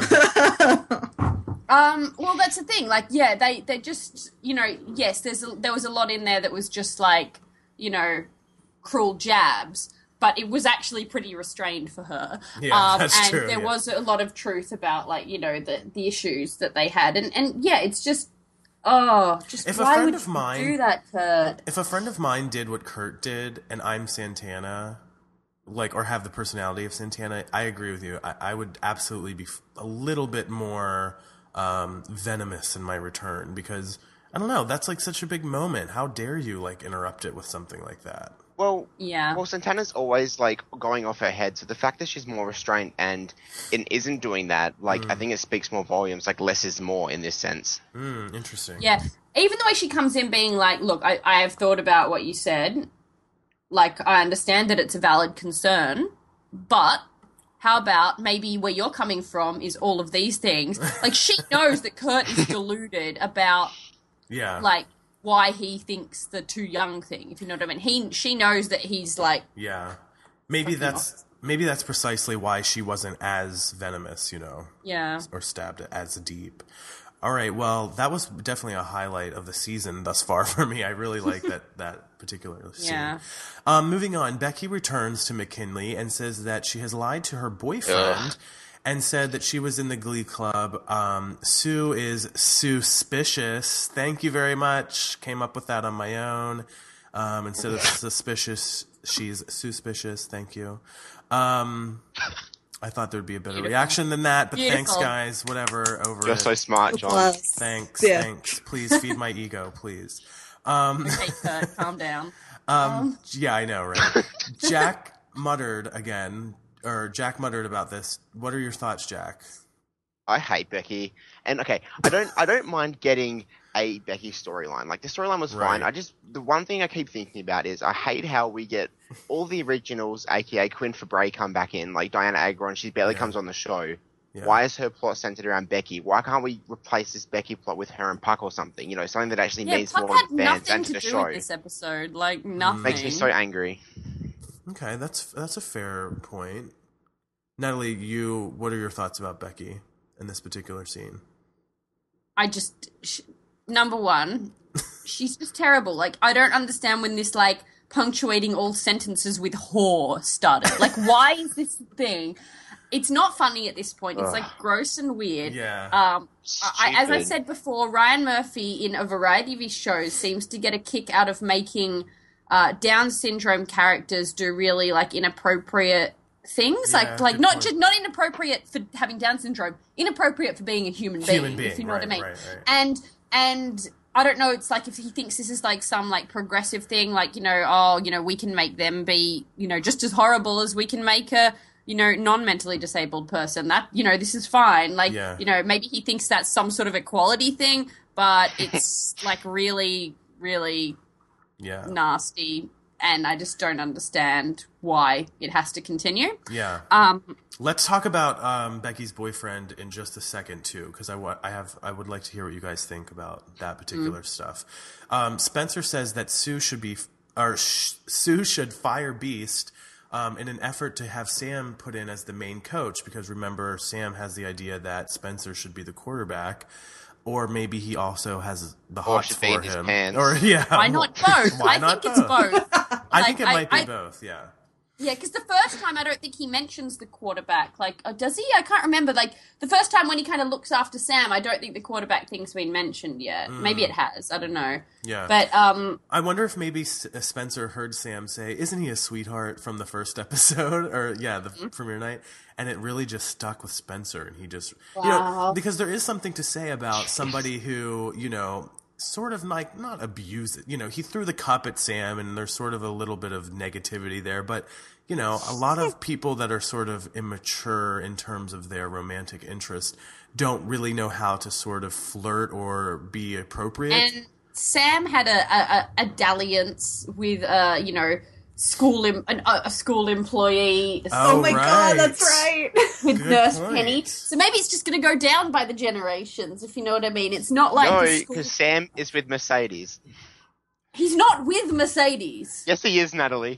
um, well, that's the thing. Like, yeah, they, they just, you know, yes, there's a, there was a lot in there that was just like, you know, cruel jabs, but it was actually pretty restrained for her. Yeah, um, that's and true, there yeah. was a lot of truth about, like, you know, the the issues that they had, and and yeah, it's just, oh, just If a why friend would of you mine- do that, Kurt? If a friend of mine did what Kurt did, and I'm Santana, like, or have the personality of Santana, I agree with you. I, I would absolutely be f- a little bit more um, venomous in my return, because I don't know. That's like such a big moment. How dare you like interrupt it with something like that? Well, Yeah. well, Santana's always like going off her head, so the fact that she's more restrained and and isn't doing that, like, I think it speaks more volumes. Like, less is more in this sense. Hmm, interesting. Yeah, even the way she comes in being like, look, I, I have thought about what you said. Like, I understand that it's a valid concern, but how about maybe where you're coming from is all of these things? Like, she knows that Kurt is deluded about, Yeah. like, why he thinks the too young thing, if you know what I mean. He, she knows that he's, like, Yeah. Maybe that's maybe that's precisely why she wasn't as venomous, you know, yeah. or stabbed as deep. All right, well, that was definitely a highlight of the season thus far for me. I really like that that particular scene. Yeah. Um, moving on, Becky returns to McKinley and says that she has lied to her boyfriend and said that she was in the Glee Club. Um, Sue is suspicious. Thank you very much. Came up with that on my own. Um, instead of suspicious, she's suspicious. Thank you. Um, I thought there'd be a better Beautiful. reaction than that, but thanks, Beautiful. guys. Whatever. Over You're it. so smart, John. Plus. Thanks. Yeah. Thanks. Please feed my ego, please. Um, Okay, Kurt, calm down. um, yeah, I know, right? Jack muttered again, or Jack muttered about this. What are your thoughts, Jack? I hate Becky, and okay, I don't, I don't mind getting a Becky storyline. Like, the storyline was fine. Right. I just, the one thing I keep thinking about is I hate how we get all the originals, aka Quinn Fabray, come back in, like Diana Agron. She barely Yeah. comes on the show. Yeah. Why is her plot centered around Becky? Why can't we replace this Becky plot with her and Puck or something? You know, something that actually Yeah, means Puck more had to the fans nothing and to to the do show. with this episode. Like, nothing. Makes me so angry. Okay, that's that's a fair point. Natalie, you, what are your thoughts about Becky in this particular scene? I just, sh- number one, she's just terrible. Like, I don't understand when this, like, punctuating all sentences with whore started. Like, why is this a thing? It's not funny at this point. It's, Ugh. like, gross and weird. Yeah. Um, I, as I Stupid. said before, Ryan Murphy, in a variety of his shows, seems to get a kick out of making uh, Down syndrome characters do really, like, inappropriate things. Yeah, like, like good not point. just not inappropriate for having Down syndrome, inappropriate for being a human being, Human being, if you know right, what I mean. right, right. And and I don't know. It's like if he thinks this is like some like progressive thing, like, you know, oh, you know, we can make them be, you know, just as horrible as we can make a, you know, non-mentally disabled person. That, you know, this is fine. Like, Yeah. you know, maybe he thinks that's some sort of equality thing, but it's like really, really Yeah. nasty. And I just don't understand why it has to continue. Yeah. Um, Let's talk about um, Becky's boyfriend in just a second too, because I, wa- I have I would like to hear what you guys think about that particular Mm. stuff. Um, Spencer says that Sue should be or sh- Sue should fire Beast um, in an effort to have Sam put in as the main coach, because remember, Sam has the idea that Spencer should be the quarterback. Or maybe he also has the Or hots should for be in his him. pants. Or yeah, why not both? Why I not think it's both. I Like, think it I- might be I- both. Yeah. Yeah, because the first time I don't think he mentions the quarterback. Like, oh, does he? I can't remember. Like, the first time when he kind of looks after Sam, I don't think the quarterback thing's been mentioned yet. Mm. Maybe it has. I don't know. Yeah. But, um... I wonder if maybe Spencer heard Sam say, isn't he a sweetheart from the first episode? Or, yeah, the mm-hmm. premiere night. And it really just stuck with Spencer. And he just... Wow. You know, because there is something to say about somebody who, you know... sort of like not abuse it, you know, he threw the cup at Sam and there's sort of a little bit of negativity there, but you know, a lot of people that are sort of immature in terms of their romantic interest don't really know how to sort of flirt or be appropriate. And Sam had a, a, a dalliance with, uh, you know, school em- an, uh, a school employee. Oh, oh my right. god, that's right. With Good Nurse point. Penny. So maybe it's just going to go down by the generations, if you know what I mean. It's not like No, the school- because Sam is with Mercedes. He's not with Mercedes. Yes, he is, Natalie.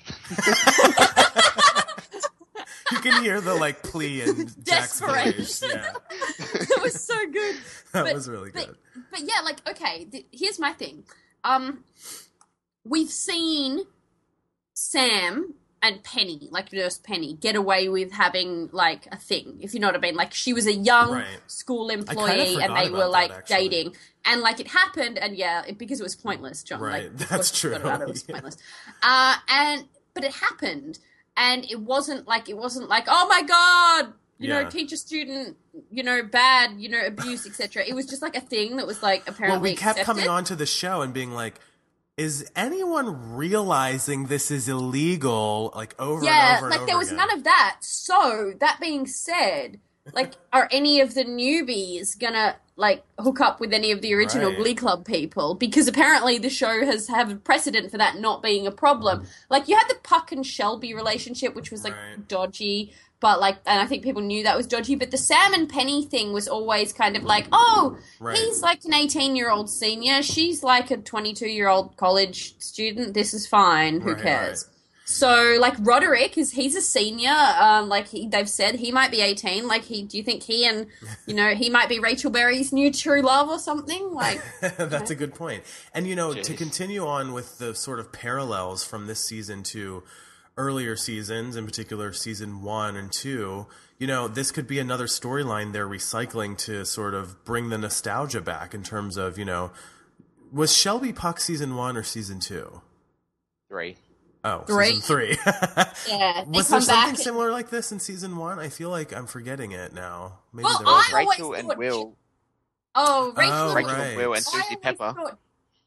You can hear the like plea in Jack's voice. Yeah. That was so good. That but, was really but, good. But yeah, like, okay, th- here's my thing. Um, we've seen Sam and Penny, like Nurse Penny, get away with having, like, a thing, if you know what I mean. Like, she was a young Right. school I kind of employee and forgot they about were, that, like, actually. dating. And, like, it happened, and yeah, it, because it was pointless, John. Right, Like, that's of course you true. forgot about It, it was Yeah. pointless. Uh, and, but it happened, and it wasn't like, it wasn't like, oh my god, you Yeah. know, teacher student, you know, bad, you know, abuse, et cetera. It was just like a thing that was like apparently Well, we kept accepted. coming on to the show and being like, is anyone realizing this is illegal, like, over Yeah, and over and like over there was again? none of that. So that being said, like, are any of the newbies gonna like hook up with any of the original Right. Glee Club people? Because apparently the show has have a precedent for that not being a problem. Like you had the Puck and Shelby relationship, which was like Right. dodgy. But, like, and I think people knew that was dodgy, but the Sam and Penny thing was always kind of like, oh, Right. he's like an eighteen-year-old senior, she's like a twenty-two-year-old college student, this is fine, who Right, cares? right. So, like, Roderick, is he's a senior, um, like, he, they've said he might be eighteen, like, he, do you think he and, you know, he might be Rachel Berry's new true love or something? Like, That's a good point. And, you know, to Jeez. continue on with the sort of parallels from this season to earlier seasons, in particular season one and two, you know, this could be another storyline they're recycling to sort of bring the nostalgia back in terms of, you know, was Shelby Puck season one or season two? Three. Oh, Three. season three. yeah, they Was there come something back. similar like this in season one? I feel like I'm forgetting it now. Maybe Well, there was. I always Rachel and thought- Will. Oh, Rachel, Oh, and Rachel right. and Will and I Susie always Pepper. thought-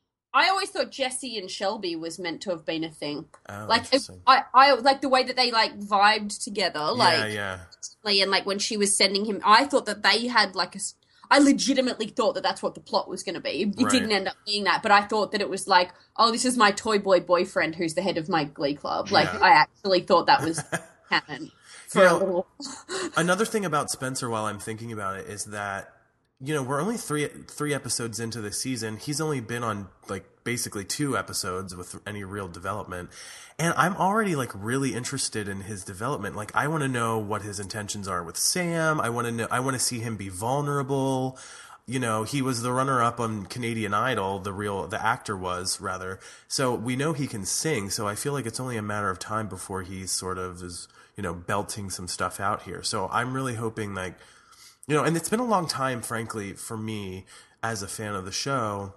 I always thought Jesse and Shelby was meant to have been a thing. Oh, Like, it, interesting. I, I like the way that they like vibed together. Like, yeah, yeah. and like when she was sending him, I thought that they had like a. s- I legitimately thought that that's what the plot was going to be. It Right. didn't end up being that, but I thought that it was like, oh, this is my toy boy boyfriend who's the head of my Glee Club. Like, Yeah. I actually thought that was canon for You a know, little. Another thing about Spencer, while I'm thinking about it, is that, you know, we're only three three episodes into the season. He's only been on like basically two episodes with any real development, and I'm already like really interested in his development. Like, I want to know what his intentions are with Sam. I want to know. I want to see him be vulnerable. You know, he was the runner-up on Canadian Idol. The real the actor was rather. So we know he can sing. So I feel like it's only a matter of time before he sort of is, you know, belting some stuff out here. So I'm really hoping like. You know, and it's been a long time, frankly, for me as a fan of the show,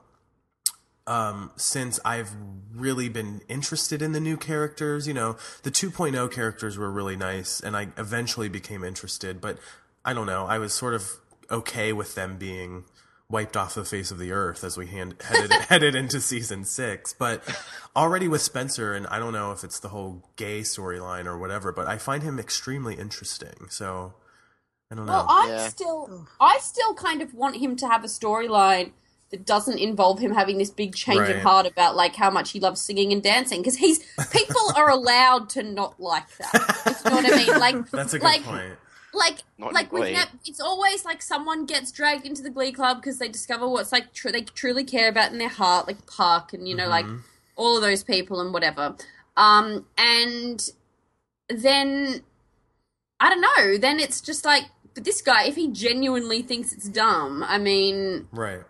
um, since I've really been interested in the new characters. You know, the two point oh characters were really nice, and I eventually became interested. But I don't know, I was sort of okay with them being wiped off the face of the earth as we hand, headed headed into season six. But already with Spencer, and I don't know if it's the whole gay storyline or whatever, but I find him extremely interesting. So. I don't know. Well, I Yeah. still, I still kind of want him to have a storyline that doesn't involve him having this big change Right. of heart about like how much he loves singing and dancing, because he's people are allowed to not like that. If you know what I mean? Like That's a good like, point. Like, Not like with Glee. ne- it's always like someone gets dragged into the Glee Club because they discover what's like tr- they truly care about in their heart, like Puck and you know like all of those people and whatever. Um, and then I don't know. Then it's just like, but this guy, if he genuinely thinks it's dumb, I mean, Right.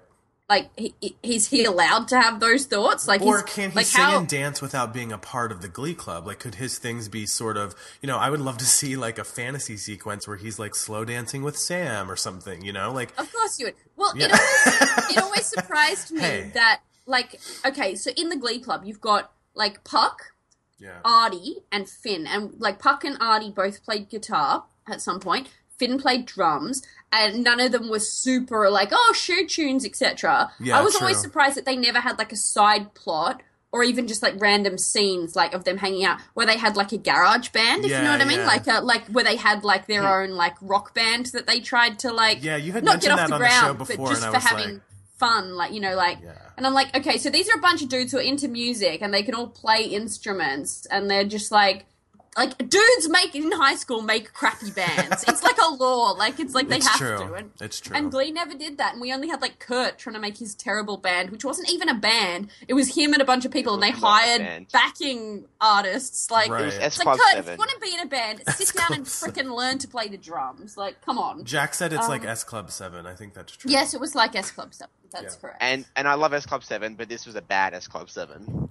like he, is he allowed to have those thoughts? Like, or he's, can he like sing how, and dance without being a part of the Glee Club? Like, could his things be sort of, you know, I would love to see like a fantasy sequence where he's like slow dancing with Sam or something, you know, like. Of course you would. Well, Yeah. it always it always surprised me Hey. that, like, okay, so in the Glee Club you've got like Puck, Yeah. Artie, and Finn, and like Puck and Artie both played guitar at some point. Finn played drums, and none of them were super like, oh, shoe tunes, et cetera. Yeah, I was true. always surprised that they never had like a side plot or even just like random scenes like of them hanging out where they had like a garage band, if Yeah, you know what I mean, yeah. like a, like where they had like their own like rock band that they tried to like Yeah, you had not get mentioned off that the on the show ground, before, but just and I for was having like- fun, like, you know, like, Yeah. and I'm like, okay, so these are a bunch of dudes who are into music and they can all play instruments and they're just like, like dudes make in high school make crappy bands. It's like a law, like it's like they It's have true. to. And, It's true. And Glee never did that, and we only had like Kurt trying to make his terrible band, which wasn't even a band. It was him and a bunch of people, and they was not a hired band. backing artists. Like, Right. It was it's S like Club Kurt, if seven. you want to be in a band, sit down and freaking learn to play the drums. Like, come on. Jack said it's like Um, S Club seven. I think that's true. Yes, it was like S Club Seven. That's Yeah. correct. And and I love S Club seven, but this was a bad S Club seven.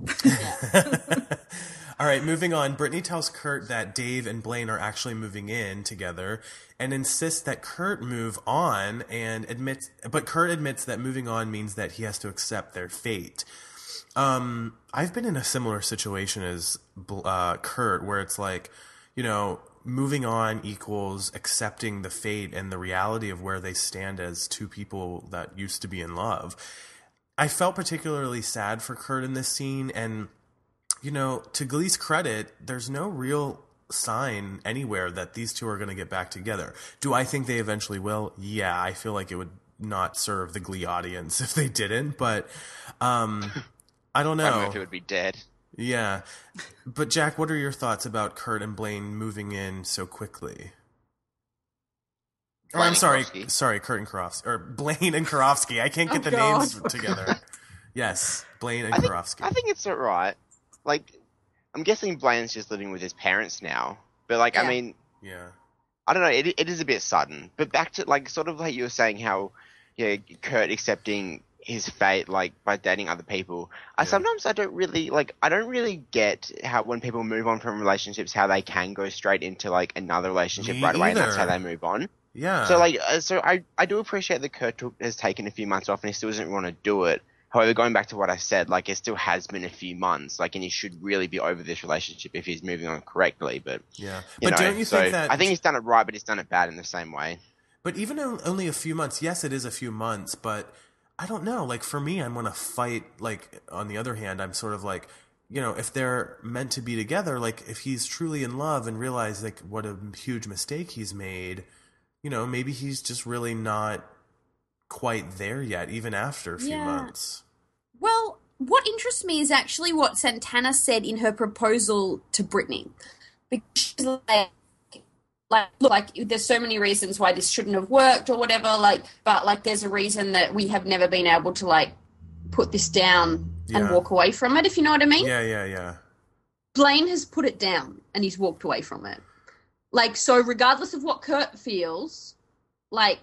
All right, moving on. Brittany tells Kurt that Dave and Blaine are actually moving in together and insists that Kurt move on and admits, but Kurt admits that moving on means that he has to accept their fate. Um, I've been in a similar situation as uh, Kurt, where it's like, you know, moving on equals accepting the fate and the reality of where they stand as two people that used to be in love. I felt particularly sad for Kurt in this scene, and you know, to Glee's credit, there's no real sign anywhere that these two are going to get back together. Do I think they eventually will? Yeah, I feel like it would not serve the Glee audience if they didn't, but um, I don't know. I don't know if it would be dead. Yeah. But Jack, what are your thoughts about Kurt and Blaine moving in so quickly? Or Blaine I'm and sorry, Karofsky. sorry, Kurt and Karofsky, or Blaine and Karofsky. I can't get Oh, the God. names together. Yes, Blaine and I think, Karofsky. I think it's alright. Like, I'm guessing Blaine's just living with his parents now. But, like, Yeah. I mean, Yeah. I don't know, it, it is a bit sudden. But back to, like, sort of like you were saying how, yeah, Kurt accepting his fate, like, by dating other people. I Yeah. sometimes I don't really, like, I don't really get how when people move on from relationships, how they can go straight into, like, another relationship Me right away, and that's either. how they move on. Yeah. So, like, uh, so I, I do appreciate that Kurt took, has taken a few months off and he still doesn't want to do it. However, going back to what I said, like, it still has been a few months, like, and he should really be over this relationship if he's moving on correctly, but, yeah. you But know, don't you so think that I think he's done it right, but he's done it bad in the same way. But even o- only a few months, yes, it is a few months, but I don't know. Like, for me, I'm going to fight. Like, on the other hand, I'm sort of like, you know, if they're meant to be together, like, if he's truly in love and realize, like, what a huge mistake he's made, you know, maybe he's just really not quite there yet, even after a few Yeah. months. Well, what interests me is actually what Santana said in her proposal to Brittany. Because she's like, like, look, like, there's so many reasons why this shouldn't have worked or whatever, like, but, like, there's a reason that we have never been able to, like, put this down and Yeah. walk away from it, if you know what I mean. Yeah, yeah, yeah. Blaine has put it down and he's walked away from it. Like, so regardless of what Kurt feels, like,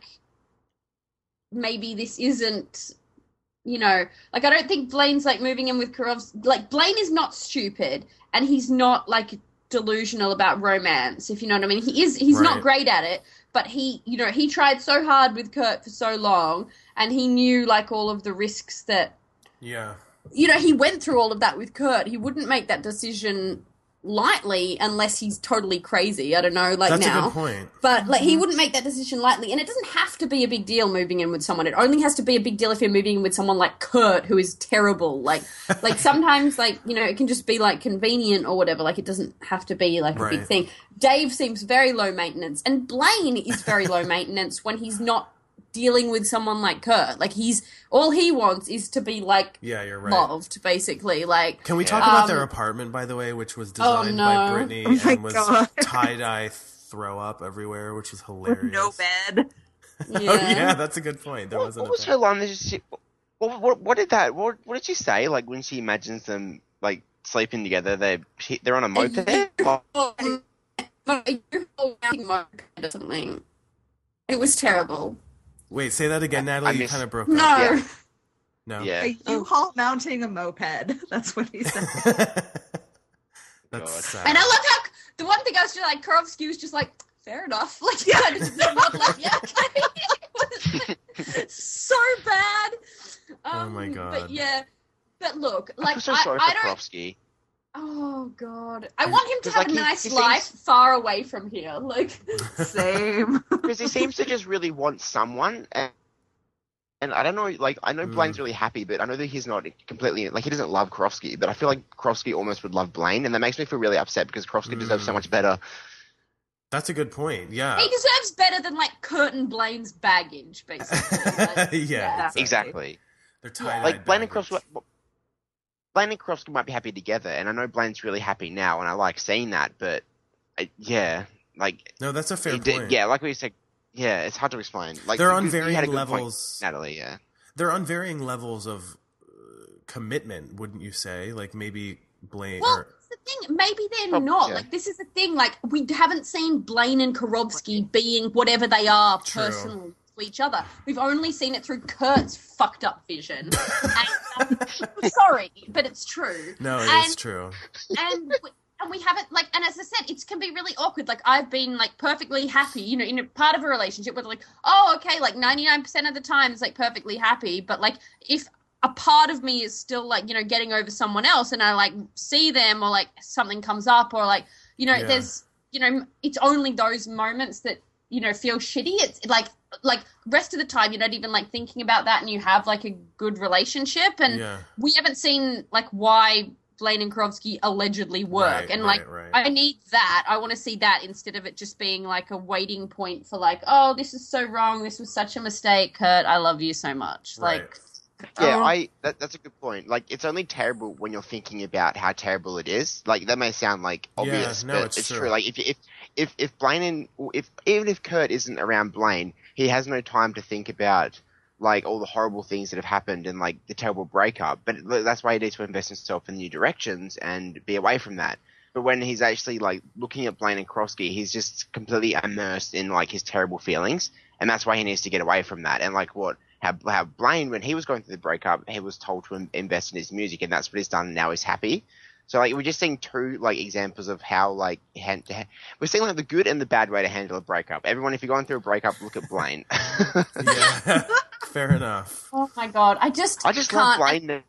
maybe this isn't, you know, like, I don't think Blaine's, like, moving in with Karofsky. Like, Blaine is not stupid and he's not, like, delusional about romance, if you know what I mean. He is, he's Right. not great at it, but he, you know, he tried so hard with Kurt for so long and he knew, like, all of the risks that, Yeah. you know, he went through all of that with Kurt. He wouldn't make that decision lightly unless he's totally crazy. I don't know, like That's now. a good point. But like he wouldn't make that decision lightly, and it doesn't have to be a big deal moving in with someone. It only has to be a big deal if you're moving in with someone like Kurt, who is terrible. Like, like sometimes, like you know, it can just be like convenient or whatever. Like it doesn't have to be like a Right. big thing. Dave seems very low maintenance, and Blaine is very low maintenance when he's not dealing with someone like Kurt. Like he's all he wants is to be like Yeah, you're right. loved, basically. Like Can we talk Yeah. about Um, their apartment, by the way, which was Oh, designed no. by Brittany Oh my and was God. tie-dye throw up everywhere, which was hilarious. No bed. yeah. Oh, yeah, that's a good point. There What, wasn't what a was bed. her line? That she, what, what, what did that? What, what did she say? Like when she imagines them like sleeping together, they they're on a moped. Um, or something. It was terrible. Wait, say that again, I- Natalie. I you miss- kind of broke No. up. Yeah. No. Yeah. A U-Haul mounting a moped. That's what he said. That's God. sad. And I love how the one thing I was just like, Karofsky was just like, fair enough. Like, yeah, kind of just not like, yeah, okay. It was so bad. Um, Oh my God. But yeah, but look, like, I'm so I, sorry I for don't. Karofsky. Oh God, I want him to 'Cause, have like, a he- nice he life seems- far away from here. Like, Same. Because he seems to just really want someone, and, and I don't know, like, I know Mm. Blaine's really happy, but I know that he's not completely, like, he doesn't love Karofsky, but I feel like Karofsky almost would love Blaine, and that makes me feel really upset because Karofsky deserves so Mm. much better. That's a good point. Yeah. he deserves better than like Kurt and Blaine's baggage, basically. Like, yeah. Yeah. Exactly. They're tied. Like, Blaine and Karofsky, Blaine and Karofsky might be happy together, and I know Blaine's really happy now, and I like seeing that, but, I, yeah, like, No, that's a fair he did- point. yeah, like we said, yeah, it's hard to explain. Like, They're you- on you had a varying good point, levels. Natalie, yeah. They're on varying levels of uh, commitment, wouldn't you say? Like maybe Blaine. well, or, that's the thing. Maybe they're Prob- not. yeah. Like, this is the thing. Like, we haven't seen Blaine and Karofsky being whatever they are True. personally to each other. We've only seen it through Kurt's fucked up vision. And, um, sorry, but it's true. no, it and, is true. and we, and we haven't like, and as I said, it can be really awkward. Like, I've been like perfectly happy, you know, in a part of a relationship where like, oh, okay, like ninety-nine percent of the time it's like perfectly happy, but like if a part of me is still like, you know, getting over someone else, and I like see them, or like something comes up, or like, you know, Yeah. there's, you know, it's only those moments that, you know, feel shitty. It's like, like rest of the time you're not even like thinking about that, and you have like a good relationship, and Yeah. we haven't seen like why Blaine and Karofsky allegedly work, Right, and right, like right. I need that. I want to see that instead of it just being like a waiting point for like, oh, this is so wrong. This was such a mistake, Kurt. I love you so much. Right. Like, Yeah, oh. I that, that's a good point. Like, it's only terrible when you're thinking about how terrible it is. Like, that may sound like obvious, no, but it's it's, true. true. Like, if if if if Blaine and if even if Kurt isn't around Blaine, he has no time to think about like all the horrible things that have happened and like the terrible breakup. But that's why he needs to invest himself in new directions and be away from that. But when he's actually like looking at Blaine and Karofsky, he's just completely immersed in like his terrible feelings, and that's why he needs to get away from that. And like what how how Blaine, when he was going through the breakup, he was told to in- invest in his music, and that's what he's done. And now he's happy. So like we're just seeing two like examples of how like hand- we're seeing like the good and the bad way to handle a breakup. Everyone, if you're going through a breakup, look at Blaine. Yeah. Fair enough. oh my god, I just I just can't. love Blaine. now, and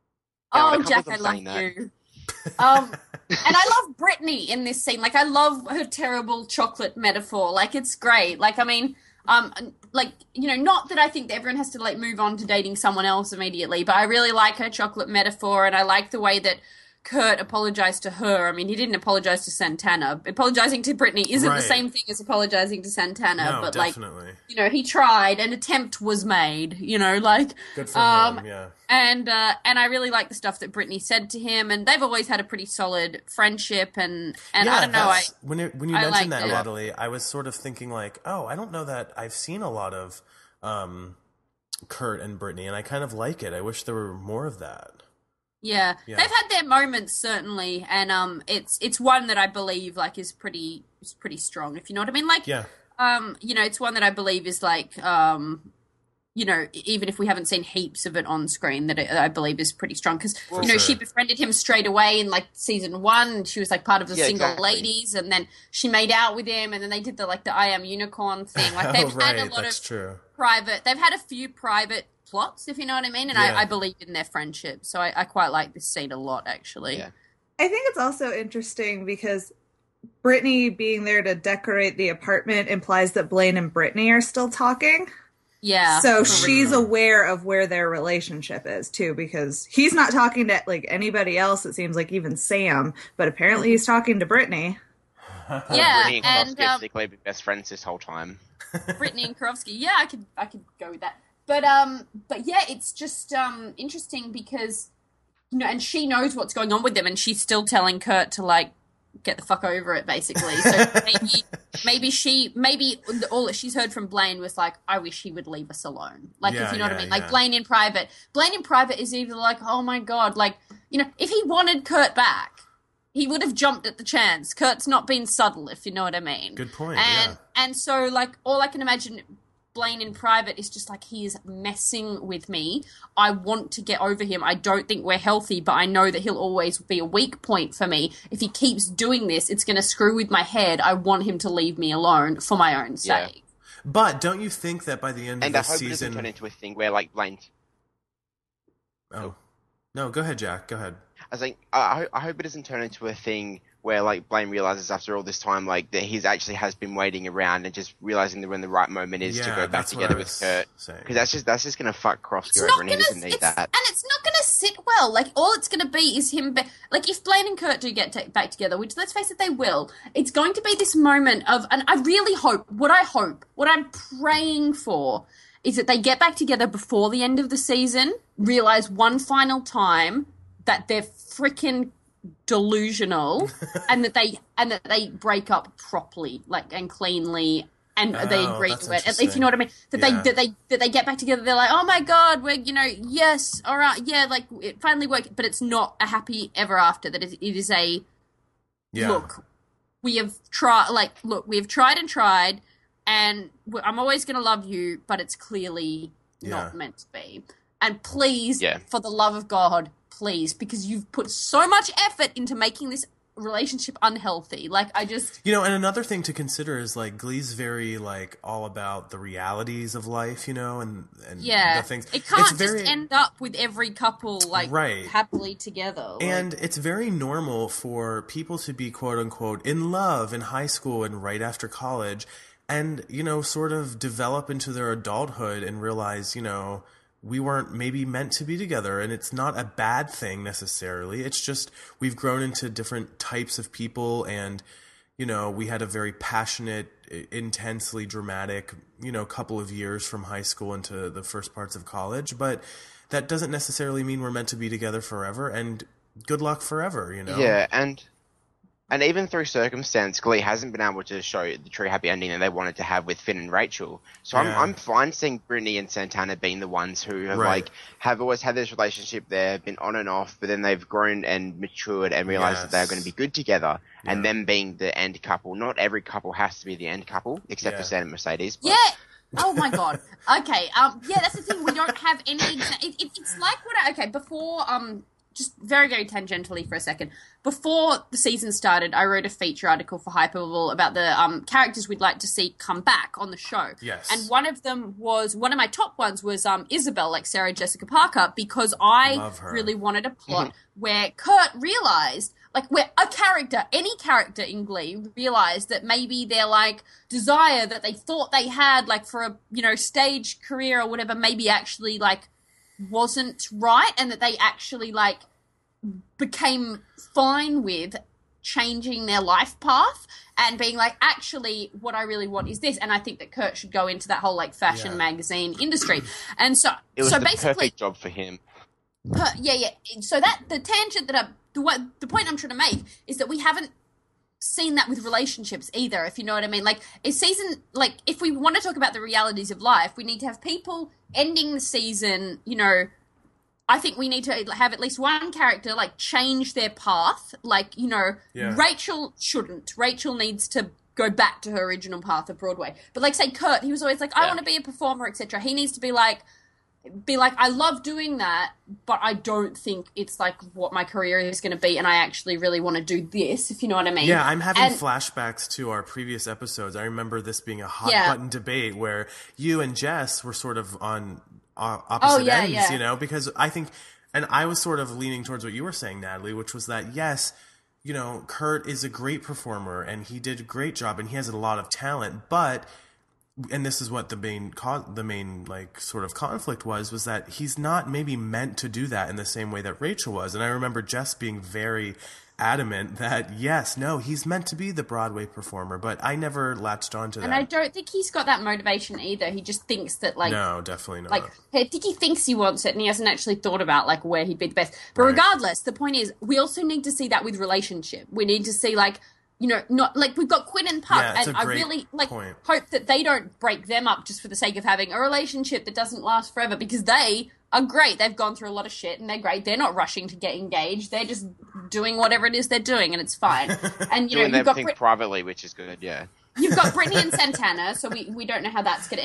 Oh, can't Jack, I believe I'm love saying that. you. Um, and I love Brittany in this scene. Like, I love her terrible chocolate metaphor. Like, it's great. Like, I mean, um, like, you know, not that I think that everyone has to, like, move on to dating someone else immediately, but I really like her chocolate metaphor, and I like the way that Kurt apologized to her. I mean, he didn't apologize to Santana. Apologizing to Brittany isn't Right. the same thing as apologizing to Santana, No, but, like, definitely. you know, he tried, an attempt was made, you know, like... Good for um, him. Yeah. And uh, and I really like the stuff that Brittany said to him, and they've always had a pretty solid friendship. And, and yeah, I don't know, I that's- when it, when you I mentioned liked that, it. Natalie, I was sort of thinking like, oh, I don't know that I've seen a lot of um, Kurt and Brittany, and I kind of like it. I wish there were more of that. yeah, Yeah. they've had their moments certainly, and um, it's it's one that I believe like is pretty is pretty strong. If you know what I mean, like Yeah. um, you know, it's one that I believe is like um. You know, even if we haven't seen heaps of it on screen, that it, I believe is pretty strong because you know sure. she befriended him straight away in like season one. And she was like part of the Yeah, single exactly. ladies, and then she made out with him, and then they did the like the I am unicorn thing. Like they've oh, right. had a lot That's of true. private. They've had a few private plots, if you know what I mean, and Yeah. I, I believe in their friendship. So I, I quite like this scene a lot, actually. Yeah. I think it's also interesting because Brittany being there to decorate the apartment implies that Blaine and Brittany are still talking. Yeah. So for she's real. aware of where their relationship is too, because he's not talking to like anybody else. It seems like even Sam, but apparently he's talking to Brittany. Yeah, Brittany and and Karofsky um, have been best friends this whole time. Brittany and Karofsky. Yeah, I could I could go with that. But um but yeah, it's just um interesting because you know, and she knows what's going on with them, and she's still telling Kurt to like get the fuck over it, basically. So maybe maybe she maybe all that she's heard from Blaine was like, I wish he would leave us alone. Like Yeah, if you know what yeah, I mean. Like yeah. Blaine in private. Blaine in private is either like, oh my god, like you know, if he wanted Kurt back, he would have jumped at the chance. Kurt's not been subtle, if you know what I mean. Good point. And yeah. and so like all I can imagine Blaine in private is just like, he is messing with me. I want to get over him. I don't think we're healthy, but I know that he'll always be a weak point for me. If he keeps doing this, it's going to screw with my head. I want him to leave me alone for my own Yeah. sake. But don't you think that by the end And of I the hope it doesn't season... turn into a thing where, like, Blaine... Oh. No, go ahead, Jack. Go ahead. I think I, ho- I hope it doesn't turn into a thing where, like, Blaine realizes after all this time, like, that he's actually has been waiting around and just realizing that when the right moment is to Yeah, go back that's what together I with was Kurt. saying. Because that's just that's just gonna fuck Crofsky It's over, not and he gonna, doesn't need it's, that. and it's not going to sit well. Like, all it's going to be is him. Be, like, if Blaine and Kurt do get t- back together, which let's face it, they will. It's going to be this moment of, and I really hope. What I hope, what I'm praying for, is that they get back together before the end of the season. Realize one final time that they're freaking delusional, and that they and that they break up properly, like and cleanly. And Oh, they agree that's to it. If interesting. you know what I mean, that Yeah. they that they that they get back together. They're like, oh my god, we're you know, yes, all right, yeah, like it finally worked. But it's not a happy ever after. That it, it is a Yeah. look. We have tried. Like, look, we have tried and tried, and we- I'm always going to love you, but it's clearly not Yeah. meant to be. And please, Yeah. for the love of God, please, because you've put so much effort into making this relationship unhealthy. Like, I just. You know, and another thing to consider is, like, Glee's very, like, all about the realities of life, you know, and, and Yeah, the things. it can't It's very, just end up with every couple like Right. happily together. Like, And it's very normal for people to be, quote unquote, in love in high school and right after college, and, you know, sort of develop into their adulthood and realize, you know, we weren't maybe meant to be together. And it's not a bad thing necessarily. It's just we've grown into different types of people, and, you know, we had a very passionate, i- intensely dramatic, you know, couple of years from high school into the first parts of college. But that doesn't necessarily mean we're meant to be together forever, and good luck forever, you know? Yeah, and and even through circumstance, Glee hasn't been able to show the true happy ending that they wanted to have with Finn and Rachel. So Yeah. I'm I'm fine seeing Brittany and Santana being the ones who have Right. like have always had this relationship there, been on and off, but then they've grown and matured and realized that they're Yes. going to be good together. And Yeah. them being the end couple. Not every couple has to be the end couple, except Yeah. for Sam and Mercedes. But yeah. Oh my god. Okay. Um. Yeah, that's the thing. We don't have any. Exa- it, it, it's like what? I, okay. Before. Um. Just very, very tangentially for a second. Before the season started, I wrote a feature article for Hyperbole about the um, characters we'd like to see come back on the show. Yes. And one of them was, one of my top ones was um, Isabel, like Sarah Jessica Parker, because I Love her. really wanted a plot where Kurt realized, like, where a character, any character in Glee, realized that maybe their, like, desire that they thought they had, like, for a, you know, stage career or whatever, maybe actually, like, wasn't right, and that they actually, like, became fine with changing their life path and being like, actually, what I really want is this. And I think that Kurt should go into that whole, like, fashion Yeah. magazine industry. And so, it was so the basically, perfect job for him. per, yeah, yeah. So that, the tangent that I, the, what, the point I'm trying to make is that we haven't seen that with relationships either, if you know what I mean. Like, a season, like, if we want to talk about the realities of life, we need to have people ending the season, you know, I think we need to have at least one character, like, change their path. Like, you know, Yeah. Rachel shouldn't. Rachel needs to go back to her original path of Broadway. But, like, say, Kurt, he was always like, I Yeah. want to be a performer, et cetera. He needs to be like, be like, I love doing that, but I don't think it's, like, what my career is going to be, and I actually really want to do this, if you know what I mean. Yeah, I'm having And- flashbacks to our previous episodes. I remember this being a hot Yeah. button debate where you and Jess were sort of on uh, opposite Oh, yeah, ends, yeah. you know, because I think, and I was sort of leaning towards what you were saying, Natalie, which was that, yes, you know, Kurt is a great performer and he did a great job and he has a lot of talent, but, and this is what the main co- the main like sort of conflict was was that he's not maybe meant to do that in the same way that Rachel was. And I remember Jess being very adamant that yes, no, he's meant to be the Broadway performer, but I never latched onto that. And I don't think he's got that motivation either. He just thinks that, like, no, definitely not. like, I think he thinks he wants it, and he hasn't actually thought about, like, where he'd be the best. But Right. regardless, the point is, we also need to see that with relationship. We need to see, like, you know, not like we've got Quinn and Puck, Yeah, it's and a I great really like point. hope that they don't break them up just for the sake of having a relationship that doesn't last forever, because they are great. They've gone through a lot of shit, and they're great. They're not rushing to get engaged. They're just doing whatever it is they're doing, and it's fine. And you know, Doing you've got everything Brit- privately, which is good, yeah. You've got Brittany and Santana, so we, we don't know how that's going to end.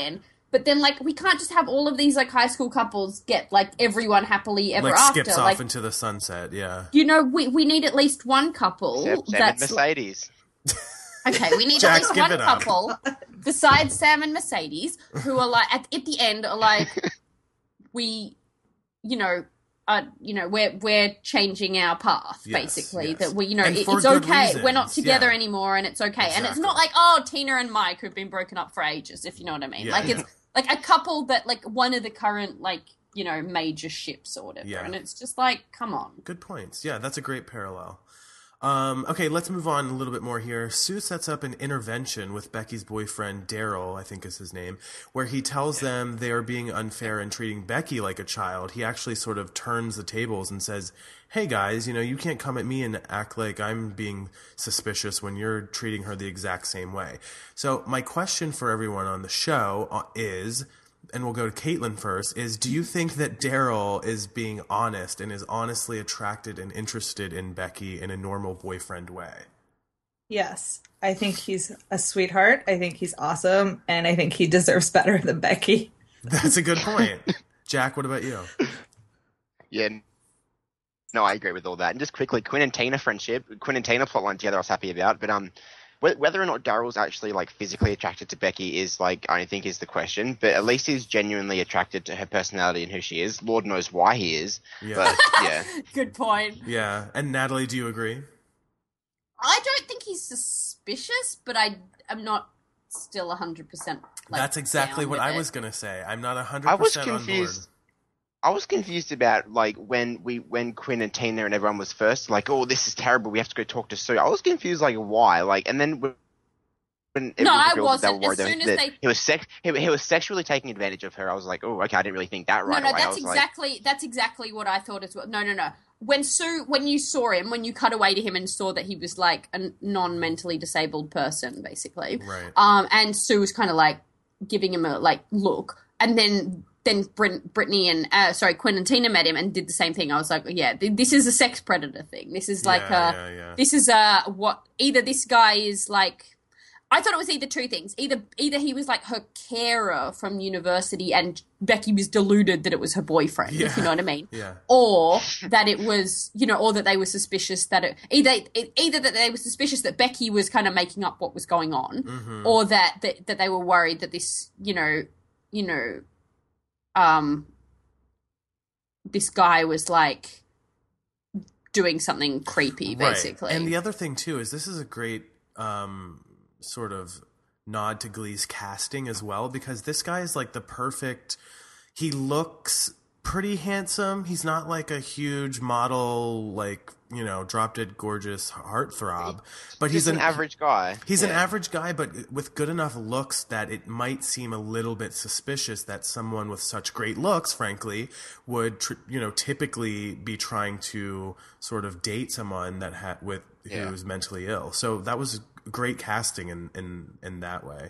But then, like, we can't just have all of these, like, high school couples get, like, everyone happily ever like after. skips like, off into the sunset. Yeah. You know, we we need at least one couple Sam, Sam and that's Mercedes. okay. We need Jack's at least give one it up. couple besides Sam and Mercedes who are like at, at the end are like we, you know. Uh, you know, we're we're changing our path, Yes, basically. yes. That we, you know, And it, for it's good okay. We're not reasons, together yeah. anymore, and it's okay. And it's Exactly. not like, oh, Tina and Mike who've been broken up for ages, if you know what I mean. Yeah. Like it's like a couple that like one of the current like you know major ships or whatever, Yeah. and it's just like, come on. Good points. Yeah, that's a great parallel. Um, okay, let's move on a little bit more here. Sue sets up an intervention with Becky's boyfriend, Daryl, I think is his name, where he tells them they are being unfair and treating Becky like a child. He actually sort of turns the tables and says, hey guys, you know, you can't come at me and act like I'm being suspicious when you're treating her the exact same way. So my question for everyone on the show uh, is... and we'll go to Caitlin first, is do you think that Daryl is being honest and is honestly attracted and interested in Becky in a normal boyfriend way? Yes. I think he's a sweetheart. I think he's awesome. And I think he deserves better than Becky. That's a good point. Jack, what about you? Yeah. No, I agree with all that. And just quickly, Quinn and Tina friendship, Quinn and Tina plotline together I was happy about, but um, wh- whether or not Daryl's actually like physically attracted to Becky is like, I don't think is the question, but at least he's genuinely attracted to her personality and who she is. Lord knows why he is, Yeah. but yeah. Good point. Yeah. And Natalie, do you agree? I don't think he's suspicious, but I am not still one hundred percent like, That's exactly down what with I it. was going to say. I'm not one hundred I was percent on board. confused. I was confused about like when we when Quinn and Tina and everyone was first like, oh, this is terrible. We have to go talk to Sue. I was confused like why like, and then when when it No, was I revealed that they wasn't. were As worried soon as that they- he was sex he, he was sexually taking advantage of her. I was like, oh, okay, I didn't really think that right no, no, away. I that's was like, exactly that's exactly what I thought as well. No, no, no. When Sue, when you saw him, when you cut away to him and saw that he was like a non-mentally disabled person, basically, Right. um, and Sue was kind of like giving him a like look, and then then Brit- Brittany and uh, sorry Quinn and Tina met him and did the same thing. I was like, yeah, th- this is a sex predator thing. This is like Yeah, a yeah, yeah. this is a what either this guy is like. I thought it was either two things. Either either he was like her carer from university and Becky was deluded that it was her boyfriend, if you know what I mean. Yeah. Or that it was, you know, or that they were suspicious that it either it, either that they were suspicious that Becky was kind of making up what was going on, Mm-hmm. or that, that that they were worried that this, you know, you know, um, this guy was like doing something creepy, basically. Right. And the other thing too is this is a great um, sort of nod to Glee's casting as well, because this guy is like the perfect. He looks pretty handsome. He's not like a huge model, like, you know, drop dead gorgeous heartthrob, but he's he's an average guy. He's an Yeah. average guy, but with good enough looks that it might seem a little bit suspicious that someone with such great looks, frankly, would tr- you know typically be trying to sort of date someone that ha- with Yeah. who's mentally ill. So that was great casting in in in that way.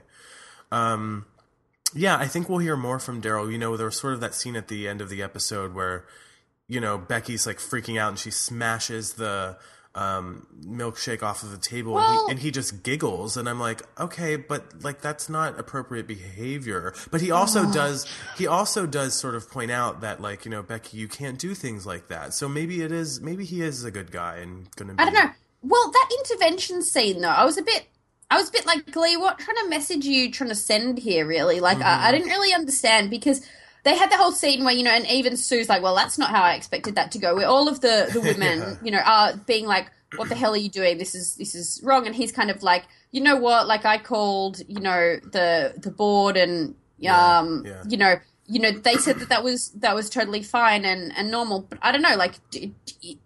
Um, yeah, I think we'll hear more from Daryl. You know, there was sort of that scene at the end of the episode where, you know, Becky's like freaking out and she smashes the um, milkshake off of the table Well- and, he, and he just giggles. And I'm like, okay, but like that's not appropriate behavior. But he also does, he also does sort of point out that like, you know, Becky, you can't do things like that. So maybe it is, maybe he is a good guy and going to be. I don't know. Well, that intervention scene though, I was a bit, I was a bit like, Glee, what kind of message are you trying to send here, really? Like, I, I didn't really understand because they had the whole scene where, you know, and even Sue's like, well, that's not how I expected that to go. Where all of the, the women, Yeah. you know, are being like, what the hell are you doing? This is this is wrong. And he's kind of like, you know what? Like, I called, you know, the the board and, um, yeah. you know, you know, they said that that was that was totally fine and, and normal. But I don't know, like. D- d-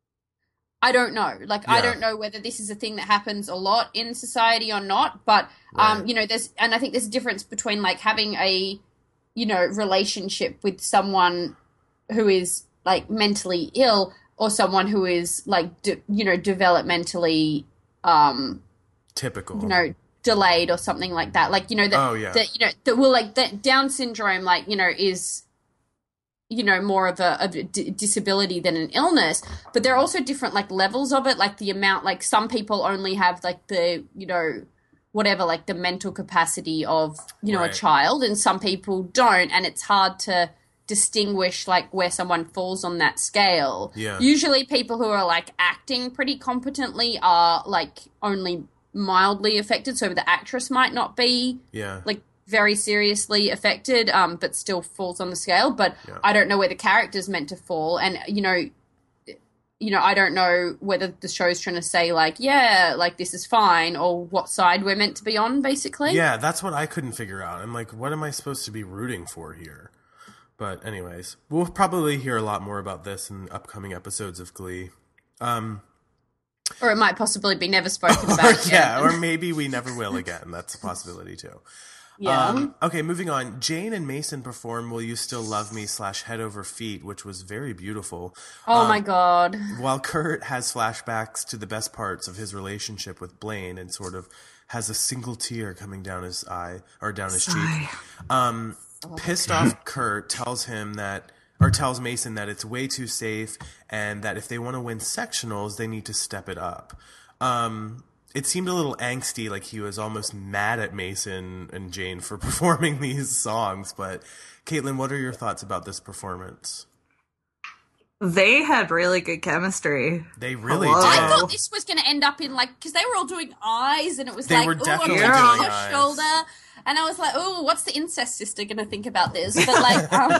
I don't know. Like, I Yeah. don't know whether this is a thing that happens a lot in society or not. But, um, Right. you know, there's, and I think there's a difference between like having a, you know, relationship with someone who is like mentally ill or someone who is like, de- you know, developmentally, um, Typical. you know, delayed or something like that. Like, you know, that, Oh, yeah. that you know, that will like that Down syndrome, like, you know, is, you know, more of a, of a d- disability than an illness, but there are also different like levels of it. Like the amount, like some people only have like the, you know, whatever, like the mental capacity of, you know, Right. a child, and some people don't, and it's hard to distinguish like where someone falls on that scale. Yeah. Usually people who are like acting pretty competently are like only mildly affected, so the actress might not be Yeah. like very seriously affected, um, but still falls on the scale. But Yeah. I don't know where the character's meant to fall, and you know, you know, I don't know whether the show's trying to say like, yeah, like this is fine, or what side we're meant to be on, basically. Yeah, that's what I couldn't figure out. I'm like, what am I supposed to be rooting for here? But anyways, we'll probably hear a lot more about this in upcoming episodes of Glee. Um, Or it might possibly be never spoken or, about. yeah, again. or maybe we never will again. That's a possibility too. yeah. Um, okay, moving on. Jane and Mason perform "Will You Still Love Me" slash "Head Over Feet," which was very beautiful. oh um, my god. While Kurt has flashbacks to the best parts of his relationship with Blaine and sort of has a single tear coming down his eye or down his cheek. Um, pissed off Kurt tells him that, or tells Mason that it's way too safe and that if they want to win sectionals, they need to step it up. Um, it seemed a little angsty, like he was almost mad at Mason and Jane for performing these songs. But Caitlin, what are your thoughts about this performance? They had really good chemistry. They really Hello. did. I thought this was going to end up in like, because they were all doing eyes, and it was They like, were oh, I'm definitely touching doing your eyes. shoulder, and I was like, oh, what's the incest sister going to think about this? But like, um,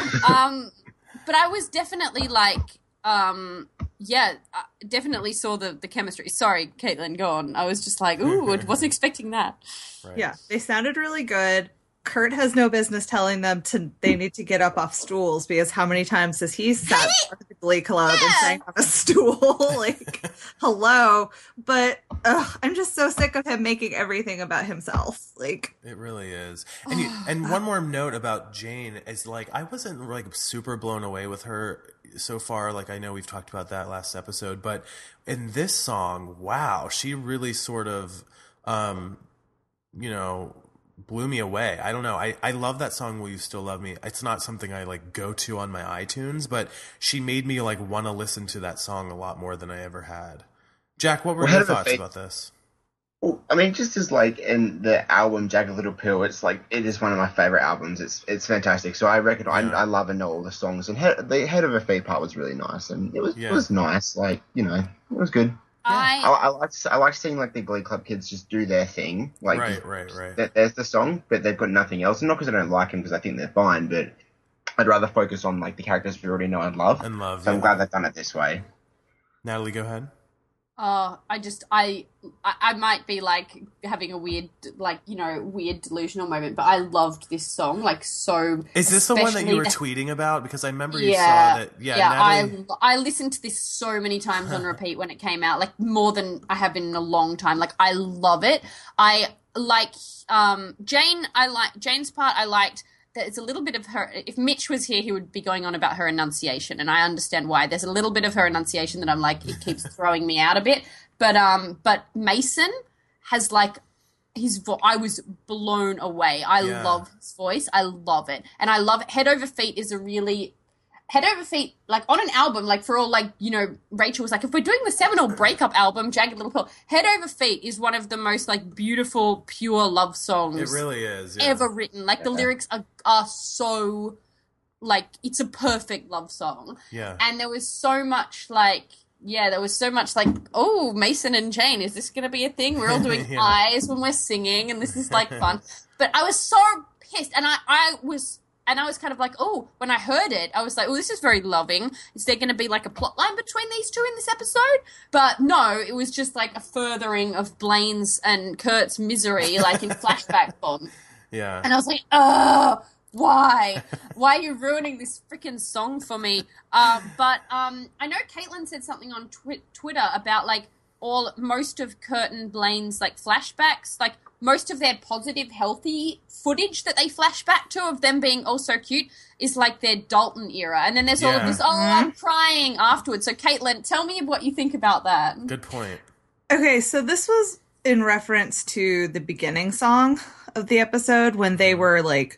um, but I was definitely like, um, yeah, I definitely saw the the chemistry. Sorry, Caitlin, go on. I was just like, ooh, I wasn't expecting that. Right. Yeah, they sounded really good. Kurt has no business telling them to they need to get up off stools, because how many times has he sat at the Glee Club and Yeah. sang on a stool? Like, hello. But ugh, I'm just so sick of him making everything about himself. Like, It really is. And you, and one more note about Jane is like I wasn't like super blown away with her so far. Like I know we've talked about that last episode, but in this song, wow, she really sort of, um, you know, blew me away. I don't know. I, I love that song, "Will You Still Love Me?" It's not something I like go to on my iTunes, but she made me like want to listen to that song a lot more than I ever had. Jack, what were Well, your Head Over thoughts Feet- about this? Well, I mean, just as like in the album Jagged Little Pill, it's like it is one of my favorite albums. It's it's fantastic. So I reckon Yeah. I, I love and know all the songs. And head, the Head Over Feet part was really nice, and it was Yeah. it was nice. Like you know, it was good. I, I I like I like seeing like the Glee Club kids just do their thing. Like Right, just- right, right. there- there's the song, but they've got nothing else. And not because I don't like them, because I think they're fine, but I'd rather focus on like the characters we already know and love. And love. So I'm yeah. glad they've done it this way. Natalie, go ahead. Oh, I just I, I I might be like having a weird like you know weird delusional moment, but I loved this song like so. Is this the one that you were especially tweeting about? Because I remember you Yeah, saw that. Yeah, yeah. Natalie. I I listened to this so many times on repeat when it came out, like more than I have in a long time. Like I love it. I like um Jane. I like Jane's part. I liked. that it's a little bit of her. If Mitch was here, he would be going on about her enunciation, and I understand why. There's a little bit of her enunciation that I'm like, it keeps throwing me out a bit. But um, but Mason has like his. Vo- I was blown away. I Yeah. love his voice. I love it, and I love Head Over Feet is a really. Head Over Feet, like on an album, like for all, like, you know, Rachel was like, if we're doing the seminal breakup album, Jagged Little Pill, Head Over Feet is one of the most, like, beautiful, pure love songs It really is. Yeah. ever written. Like, the lyrics are, are so, like, it's a perfect love song. Yeah. And there was so much, like, yeah, there was so much, like, oh, Mason and Jane, is this going to be a thing? We're all doing Yeah. eyes when we're singing, and this is, like, fun. But I was so pissed, and I, I was... And I was kind of like, oh, when I heard it, I was like, oh, this is very loving. Is there going to be like a plot line between these two in this episode? But no, it was just like a furthering of Blaine's and Kurt's misery, like in flashback form. Yeah. And I was like, oh, why? Why are you ruining this freaking song for me? Uh, but um, I know Caitlin said something on twi- Twitter about like all most of Kurt and Blaine's like flashbacks, like most of their positive, healthy footage that they flash back to of them being all so cute is like their Dalton era. And then there's all of Yeah. this, oh, I'm crying afterwards. So Caitlin, tell me what you think about that. Good point. okay, so this was in reference to the beginning song of the episode when they were like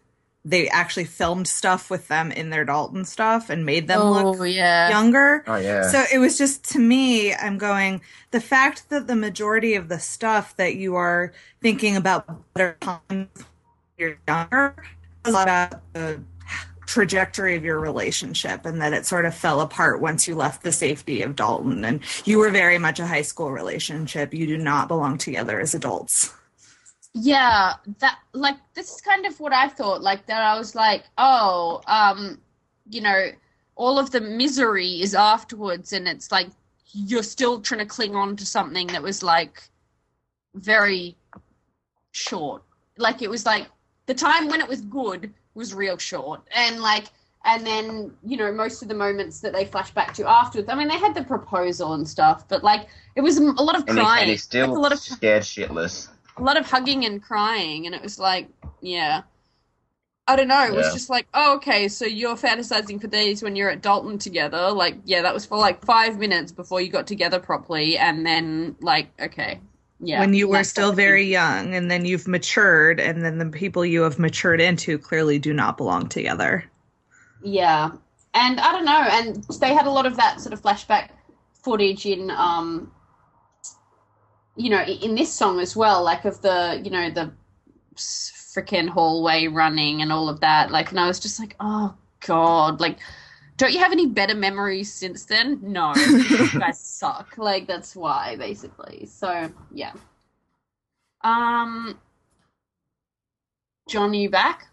they actually filmed stuff with them in their Dalton stuff and made them Oh, look yeah. younger. Oh, yeah. So it was just, to me, I'm going, the fact that the majority of the stuff that you are thinking about better times when you're younger is about the trajectory of your relationship, and that it sort of fell apart once you left the safety of Dalton, and you were very much a high school relationship. You do not belong together as adults. Yeah, that like this is kind of what I thought. Like that, I was like, oh, um, you know, all of the misery is afterwards, and it's like you're still trying to cling on to something that was like very short. Like it was like the time when it was good was real short, and like, and then you know most of the moments that they flash back to afterwards. I mean, they had the proposal and stuff, but like it was a lot of And, he, crying, and he's still like, a lot of scared shitless. a lot of hugging and crying, and it was like, yeah. I don't know, it was Yeah. just like, oh, okay, so you're fantasizing for these when you're at Dalton together. Like, yeah, that was for like five minutes before you got together properly, and then, like, okay, yeah. When you were that's still like- very young, and then you've matured, and then the people you have matured into clearly do not belong together. Yeah. And I don't know, and they had a lot of that sort of flashback footage in, um, you know, in this song as well, like of the, you know, the freaking hallway running and all of that. Like, and I was just like, oh, God. Like, don't you have any better memories since then? No. You guys suck. Like, that's why, basically. So, yeah. Um, John, are you back?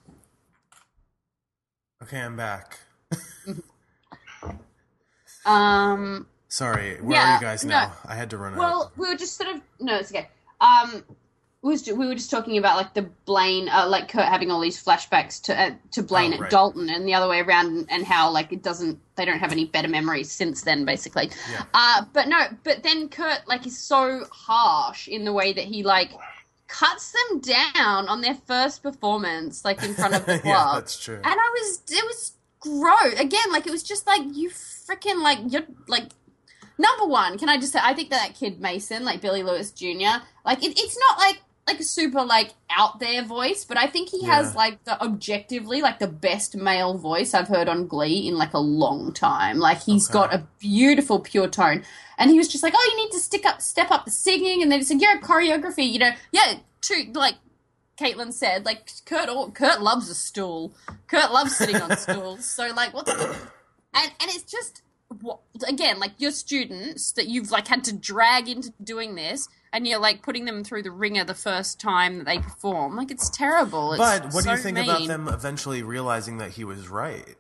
Okay, I'm back. Um... Sorry, where Yeah, are you guys no. now? I had to run Well, out. we were just sort of no, it's okay. Um, we was we were just talking about like the Blaine, uh, like Kurt having all these flashbacks to uh, to Blaine Oh, at right. Dalton, and the other way around, and, and how like it doesn't, they don't have any better memories since then, basically. Yeah. Uh, but no, but then Kurt like is so harsh in the way that he like cuts them down on their first performance, like in front of the club. Yeah, that's true. And I was, it was gross. Again, like, it was just like, you freaking, like, you're, like, number one, can I just say, I think that, that kid Mason, like, Billy Lewis Junior, like, it, it's not, like, like, a super, like, out there voice, but I think he has, Yeah. like, the objectively, like, the best male voice I've heard on Glee in, like, a long time. Like, he's Okay. got a beautiful, pure tone. And he was just like, oh, you need to stick up, step up the singing, and then it's like, yeah, choreography, you know, yeah, to, like, Caitlin said, like, Kurt Kurt loves a stool. Kurt loves sitting on stools. So, like, what's the... And, and it's just, what, again, like, your students that you've, like, had to drag into doing this, and you're, like, putting them through the ringer the first time that they perform. Like, it's terrible. It's But what do so you think mean. about them eventually realizing that he was right?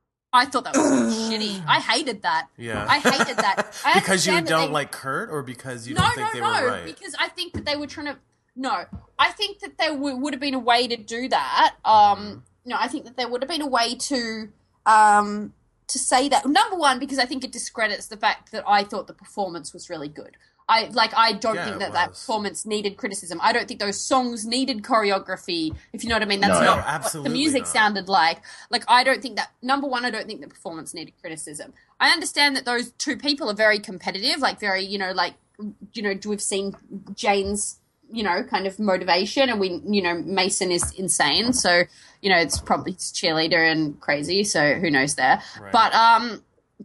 I thought that was shitty. I hated that. Yeah. I hated that. I Because you understand that don't they- like Kurt, or because you no, don't think no, they no, were right? because I think that they were trying to. No, I think that there w- would have been a way to do that. Um, no, I think that there would have been a way to um, to say that. Number one, because I think it discredits the fact that I thought the performance was really good. I like. I don't Yeah, think it that that was. performance needed criticism. I don't think those songs needed choreography. If you know what I mean, that's No. not No, what absolutely the music not. sounded like. Like, I don't think that. Number one, I don't think the performance needed criticism. I understand that those two people are very competitive. Like, very, you know, like, you know, we've seen Jane's, you know, kind of motivation, and we, you know, Mason is insane. So, you know, it's probably he's cheerleader and crazy. So who knows there? Right. But um.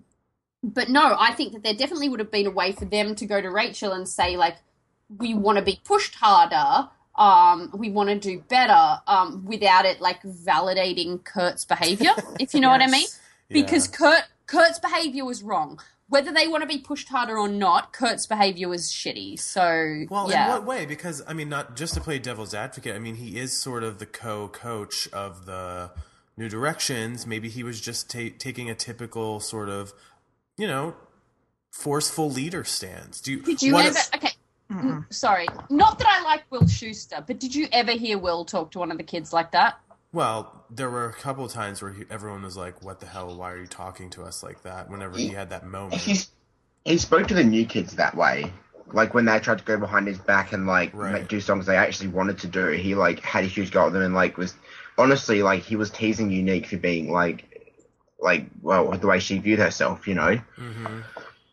But no, I think that there definitely would have been a way for them to go to Rachel and say, like, we want to be pushed harder, um, we want to do better, um, without it, like, validating Kurt's behavior, if you know what I mean. Yes. Because Yeah. Kurt Kurt's behavior was wrong. Whether they want to be pushed harder or not, Kurt's behavior was shitty. So, Well, yeah. in what way? Because, I mean, not just to play devil's advocate, I mean, he is sort of the co-coach of the New Directions. Maybe he was just ta- taking a typical sort of, you know, forceful leader stance. Do you, Did you what ever... is- Okay, mm, sorry. Not that I like Will Schuster, but did you ever hear Will talk to one of the kids like that? Well, there were a couple of times where he, everyone was like, what the hell, why are you talking to us like that? Whenever he had that moment. He's, he spoke to the new kids that way. Like, when they tried to go behind his back and, like, Right. make, do songs they actually wanted to do, he, like, had a huge go at them and, like, was... Honestly, like, he was teasing Unique for being, like... Like, well, the way she viewed herself, you know? Mm-hmm.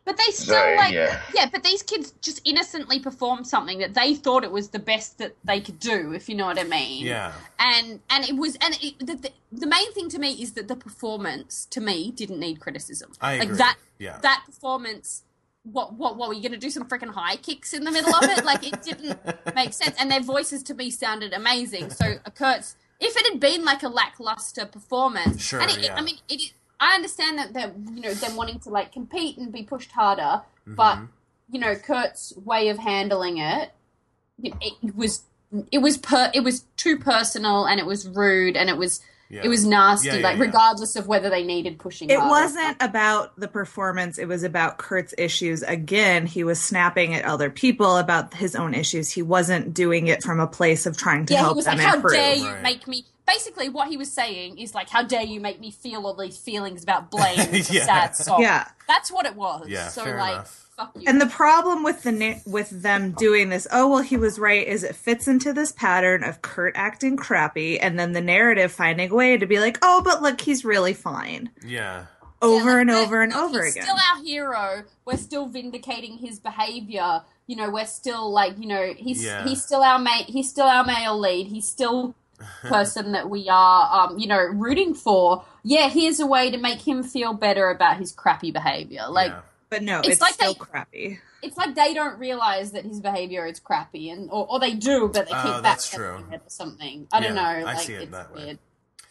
But they still, So, like, yeah. yeah. but these kids just innocently performed something that they thought it was the best that they could do, if you know what I mean. Yeah. And and it was, and it, the, the, the main thing to me is that the performance, to me, didn't need criticism. I like agree. that, Yeah. that performance, what, what, what, were you going to do some freaking high kicks in the middle of it? Like, it didn't make sense. And their voices, to me, sounded amazing. So, uh, Kurt's, if it had been like a lackluster performance, Sure, and it, yeah. I mean, it, I understand that they're, you know, them wanting to, like, compete and be pushed harder, but, you know, Kurt's way of handling it, it, it was, it was per, it was too personal, and it was rude, and it was, Yeah. it was nasty, Yeah, yeah, like, yeah. regardless of whether they needed pushing It harder. wasn't about the performance. It was about Kurt's issues. Again, he was snapping at other people about his own issues. He wasn't doing it from a place of trying to Yeah, he help was them like, how improve. dare you Right. make me... Basically, what he was saying is, like, how dare you make me feel all these feelings about blame with Yeah. a sad song. Yeah. That's what it was. Yeah, so, fair like, enough. fuck you. And the problem with the na- with them doing this, oh well, he was right, is it fits into this pattern of Kurt acting crappy, and then the narrative finding a way to be like, oh, but look, he's really fine, Yeah. over Yeah, like, and we're- over and look, over he's again. still our hero. We're still vindicating his behavior. You know, we're still like, you know, he's Yeah. he's still our mate. He's still our male lead. He's still person that we are, um, you know, rooting for. Yeah, here's a way to make him feel better about his crappy behavior. Like, Yeah. But no, It's it's, like still they- crappy. it's like they don't realize that his behavior is crappy, and or, or they do, but they keep Oh, that's backpedaling true. it or something. I don't Yeah, know. I Like, see it it's that way. weird.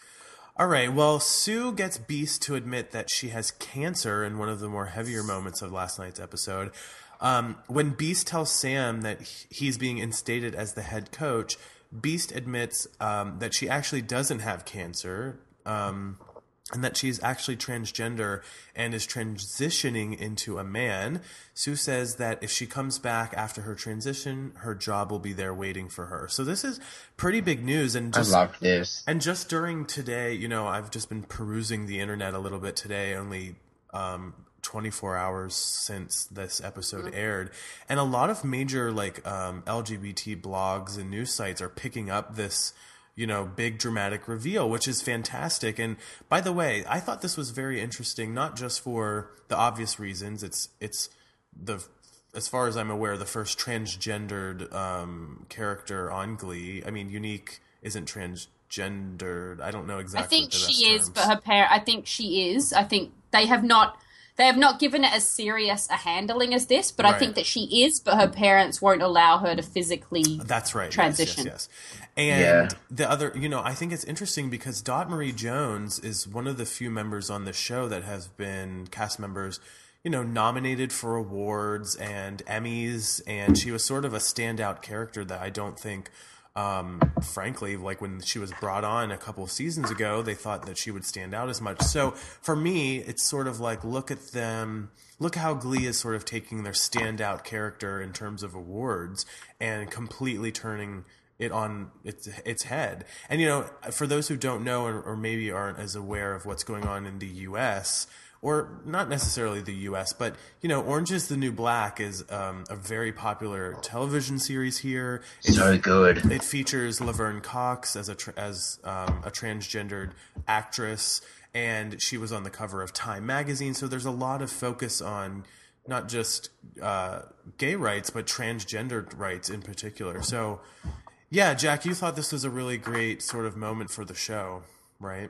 All right. Well, Sue gets Beast to admit that she has cancer in one of the more heavier moments of last night's episode. Um, when Beast tells Sam that he- he's being instated as the head coach, Beast admits um, that she actually doesn't have cancer, um, and that she's actually transgender and is transitioning into a man. Sue says that if she comes back after her transition, her job will be there waiting for her. So this is pretty big news. And I just love this. and just during today, you know, I've just been perusing the internet a little bit today, only um, twenty-four hours since this episode aired. And a lot of major, like, um, L G B T blogs and news sites are picking up this, you know, big dramatic reveal, which is fantastic. And by the way, I thought this was very interesting, not just for the obvious reasons. It's, it's the, as far as I'm aware, the first transgendered um, character on Glee. I mean, Unique isn't transgendered. I don't know exactly. I think what the best she is, terms. but her parent. I think she is. I think they have not. They have not given it as serious a handling as this, but I Right. think that she is. But her parents won't allow her to physically. That's right. transition. Yes, yes, yes. And Yeah. the other, you know, I think it's interesting because Dot Marie Jones is one of the few members on the show that has been cast members, you know, nominated for awards and Emmys, and she was sort of a standout character that I don't think, um, frankly, like when she was brought on a couple of seasons ago, they thought that she would stand out as much. So for me, it's sort of like, look at them. Look how Glee is sort of taking their standout character in terms of awards and completely turning it on its its head. And, you know, for those who don't know or, or maybe aren't as aware of what's going on in the U S, or not necessarily the U S, but, you know, Orange is the New Black is um, a very popular television series here. It, So good. it features Laverne Cox as a tra- as um, a transgendered actress, and she was on the cover of Time magazine. So there's a lot of focus on not just uh, gay rights, but transgendered rights in particular. So, yeah, Jack, you thought this was a really great sort of moment for the show, right?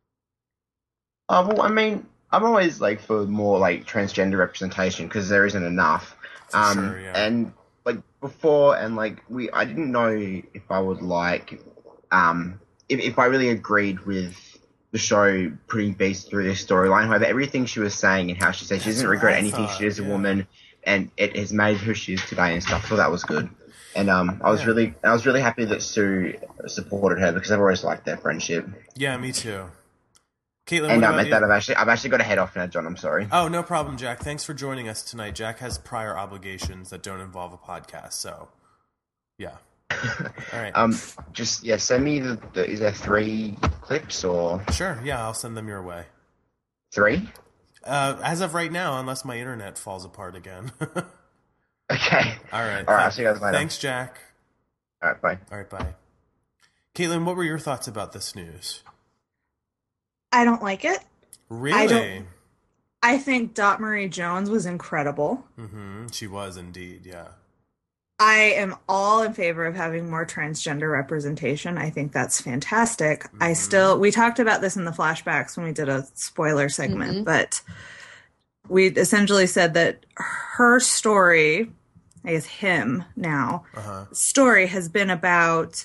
Oh, well, I mean, I'm always like for more like transgender representation because there isn't enough. Um, sure, yeah. And like before, and like we, I didn't know if I would like, um, if if I really agreed with the show putting Beast through this storyline. However, everything she was saying and how she said she That's doesn't what regret I anything thought, she did as a yeah. woman, and it has made who she is today and stuff. I thought that was good. And um, I was Yeah. really, I was really happy that Sue supported her because I've always liked their friendship. Yeah, me too. Caitlin, And what um, about at you? that, I've actually, I've actually got to head off now, John. I'm sorry. Oh, no problem, Jack. Thanks for joining us tonight. Jack has prior obligations that don't involve a podcast, so yeah. All right. Um, just yeah, send me the, the. Is there three clips or Sure, yeah, I'll send them your way. three? Uh, as of right now, unless my internet falls apart again. Okay. All right. All right. I'll see you guys later. Thanks, Jack. All right. Bye. All right, bye. Caitlin, what were your thoughts about this news? I don't like it. Really? don't- I think Dot Marie Jones was incredible. Hmm. She was indeed, yeah. I am all in favor of having more transgender representation. I think that's fantastic. Mm-hmm. I still, we talked about this in the flashbacks when we did a spoiler segment, mm-hmm. but we essentially said that her story, I guess him now, uh-huh. story has been about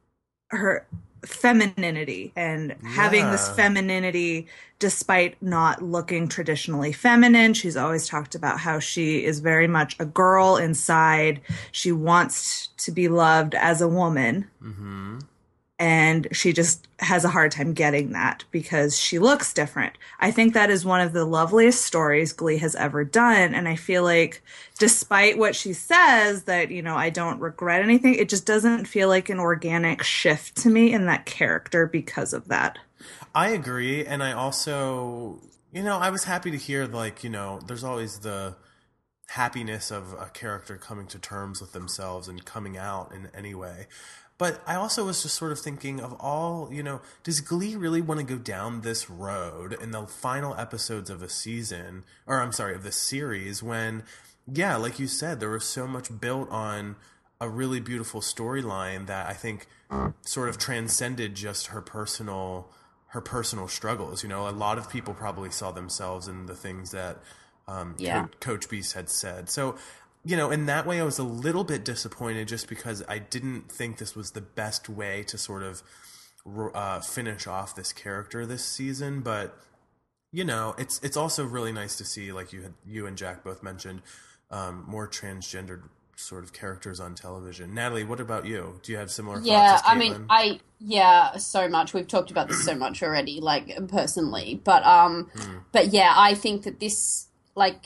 her femininity and yeah. having this femininity despite not looking traditionally feminine. She's always talked about how she is very much a girl inside. She wants to be loved as a woman. Mm-hmm. And she just has a hard time getting that because she looks different. I think that is one of the loveliest stories Glee has ever done. And I feel like despite what she says that, you know, I don't regret anything, it just doesn't feel like an organic shift to me in that character because of that. I agree. And I also, you know, I was happy to hear, like, you know, there's always the happiness of a character coming to terms with themselves and coming out in any way. But I also was just sort of thinking of all, you know, does Glee really want to go down this road in the final episodes of a season, or I'm sorry, of the series when, yeah, like you said, there was so much built on a really beautiful storyline that I think sort of transcended just her personal, her personal struggles. You know, a lot of people probably saw themselves in the things that um, yeah. Co- Coach Beiste had said. So, you know, in that way, I was a little bit disappointed just because I didn't think this was the best way to sort of uh, finish off this character this season. But, you know, it's it's also really nice to see, like you had, you and Jack both mentioned, um, more transgendered sort of characters on television. Natalie, what about you? Do you have similar thoughts? Yeah, as I mean, I yeah, so much. We've talked about this so much already, like personally. But um, hmm. but yeah, I think that this, like,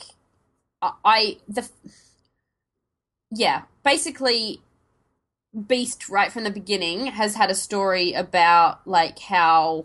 I the. Yeah, basically, Beiste, right from the beginning, has had a story about, like, how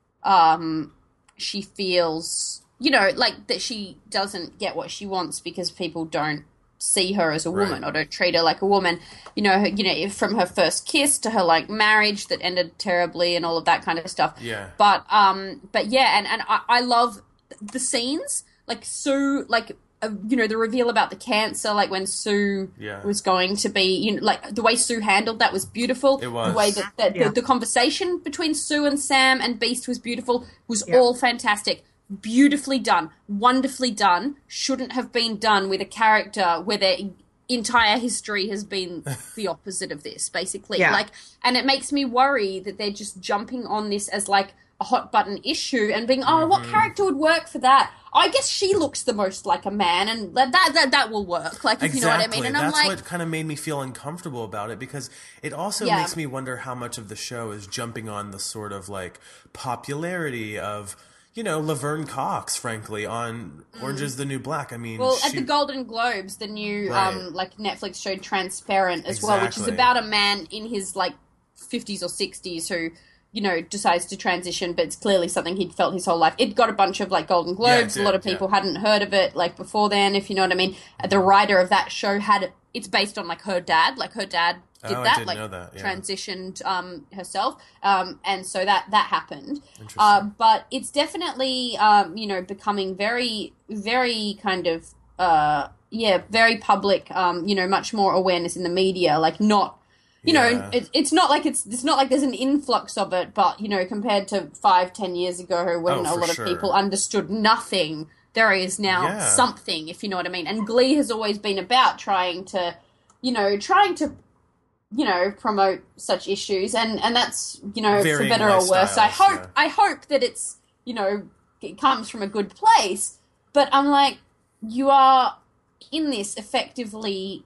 um, she feels, you know, like, that she doesn't get what she wants because people don't see her as a woman right. or don't treat her like a woman. You know, her, you know, from her first kiss to her, like, marriage that ended terribly and all of that kind of stuff. Yeah. But, um, but yeah, and, and I, I love the scenes, like, Sue, like... Uh, you know, the reveal about the cancer, like when Sue yeah. was going to be, you know, like the way Sue handled that was beautiful. It was. The way that, that yeah. the, the conversation between Sue and Sam and Beiste was beautiful, was yeah. all fantastic. Beautifully done. Wonderfully done. Shouldn't have been done with a character where their entire history has been the opposite of this, basically. Yeah. Like, and it makes me worry that they're just jumping on this as like a hot button issue and being, oh, mm-hmm. what character would work for that? I guess she looks the most like a man, and that that that will work. Like, if exactly. you know what I mean. And that's I'm like, what kind of made me feel uncomfortable about it because it also yeah. makes me wonder how much of the show is jumping on the sort of like popularity of, you know, Laverne Cox, frankly, on mm. Orange Is the New Black. I mean, well, she... at the Golden Globes, the new right. um like Netflix show Transparent as exactly. well, which is about a man in his like fifties or sixties who, you know, decides to transition, but it's clearly something he'd felt his whole life. It got a bunch of, like, Golden Globes. Yeah, a lot of people yeah. hadn't heard of it, like, before then, if you know what I mean. The writer of that show had, it's based on, like, her dad. Like, her dad did oh, that, I didn't like, know that. Yeah. transitioned um, herself. Um, and so that, that happened. Uh, but it's definitely, um, you know, becoming very, very kind of, uh, yeah, very public, um, you know, much more awareness in the media, like, not, You yeah. know, it, it's not like it's it's not like there's an influx of it, but you know, compared to five, ten years ago, when oh, a lot sure. of people understood nothing, there is now yeah. something, if you know what I mean. And Glee has always been about trying to, you know, trying to, you know, promote such issues, and, and that's, you know, Varying for better or worse. I hope yeah. I hope that it's, you know, it comes from a good place, but I'm like, you are in this effectively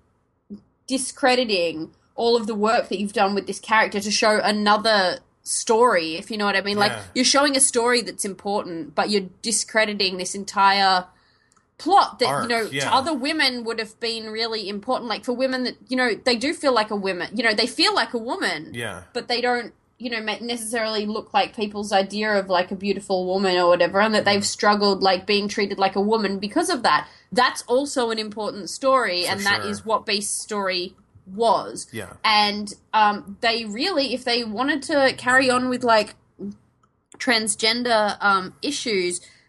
discrediting all of the work that you've done with this character to show another story, if you know what I mean. Like, yeah. you're showing a story that's important, but you're discrediting this entire plot that, Arc, you know, yeah. to other women would have been really important. Like, for women that, you know, they do feel like a woman. You know, they feel like a woman. Yeah. But they don't, you know, necessarily look like people's idea of, like, a beautiful woman or whatever, and that mm. they've struggled, like, being treated like a woman because of that. That's also an important story, For and sure. that is what Beast's story was. Yeah. And um, they really, if they wanted to carry on with, like, transgender um, issues,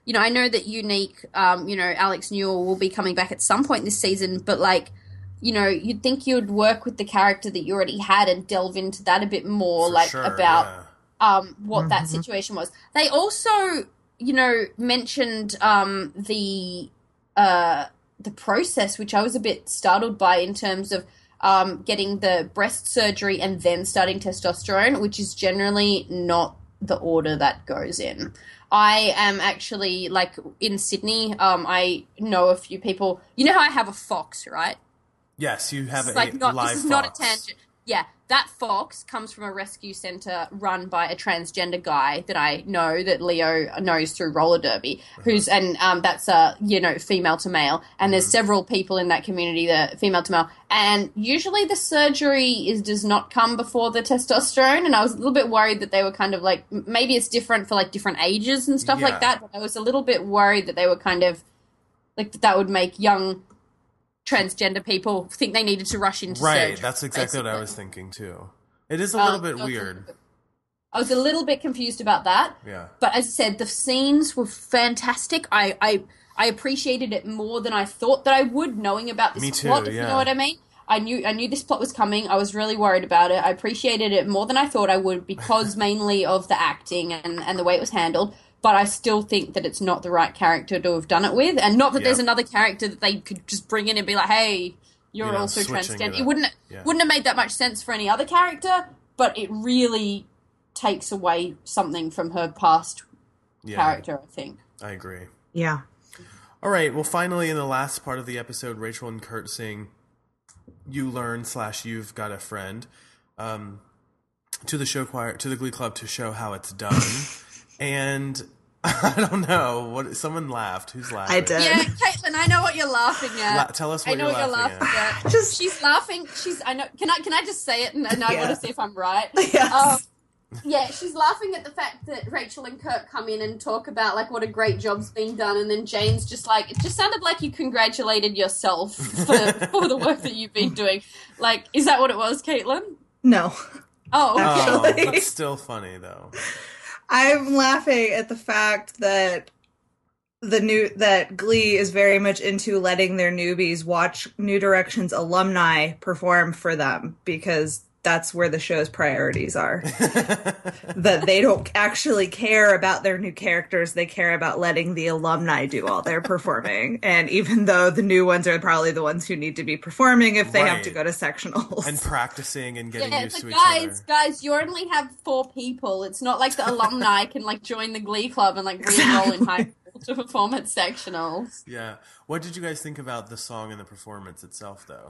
you know, I know that Unique, um, you know, Alex Newell will be coming back at some point this season, but like, you know, you'd think you'd work with the character that you already had and delve into that a bit more, For like sure, about yeah. um, what that situation was. They also, you know, mentioned um, the uh, the process, which I was a bit startled by in terms of um, getting the breast surgery and then starting testosterone, which is generally not the order that goes in. I am actually, like, in Sydney, um, I know a few people. You know how I have a fox, right? Yes, you have It's a like not, live this is fox. not a tangent. Yeah, that fox comes from a rescue centre run by a transgender guy that I know that Leo knows through roller derby, who's and um, that's a you know female to male, and there's several people in that community that female to male, and usually the surgery is does not come before the testosterone, and I was a little bit worried that they were kind of like m- maybe it's different for like different ages and stuff Yeah. like that, but I was a little bit worried that they were kind of like that, that would make young transgender people think they needed to rush into Right, surgery. that's exactly what I basically. was thinking too. It is a Um, little bit I was a weird. little bit- I was a little bit confused about that. Yeah. But as I said, the scenes were fantastic. I, I, I appreciated it more than I thought that I would, knowing about this Me too, plot, if you yeah. know what I mean. I knew I knew this plot was coming. I was really worried about it. I appreciated it more than I thought I would because mainly of the acting and, and the way it was handled. But I still think that it's not the right character to have done it with. And not that there's Yeah. another character that they could just bring in and be like, hey, you're You know, also switching transgender. it It up. wouldn't Yeah. wouldn't have made that much sense for any other character, but it really takes away something from her past Yeah, character, I think. I agree. Yeah. All right. Well, finally, in the last part of the episode, Rachel and Kurt sing "You Learn" slash "You've Got a Friend" um, to the show choir, to the Glee Club, to show how it's done. And I don't know what someone laughed. Who's laughing? I did. Yeah, Caitlin, I know what you're laughing at. La- tell us what I know you're what you're laughing laughing at. Just- she's laughing. She's. I know. Can I? Can I just say it? And, and I Yeah. want to see if I'm right. Yes. Um, yeah, she's laughing at the fact that Rachel and Kurt come in and talk about like what a great job's being done, and then Jane's just like, it just sounded like you congratulated yourself for, for the work that you've been doing. Like, is that what it was, Caitlin? No. Oh, okay. Oh, Actually. that's still funny though. I'm laughing at the fact that the new that Glee is very much into letting their newbies watch New Directions alumni perform for them because that's where the show's priorities are. That they don't actually care about their new characters, they care about letting the alumni do all their performing. And even though the new ones are probably the ones who need to be performing if they have Right. to go to sectionals. And practicing and getting Yeah, used it's to like, each guys, other. guys, you only have four people. It's not like the alumni can like join the Glee Club and like re-enroll in high school to perform at sectionals. Yeah. What did you guys think about the song and the performance itself, though?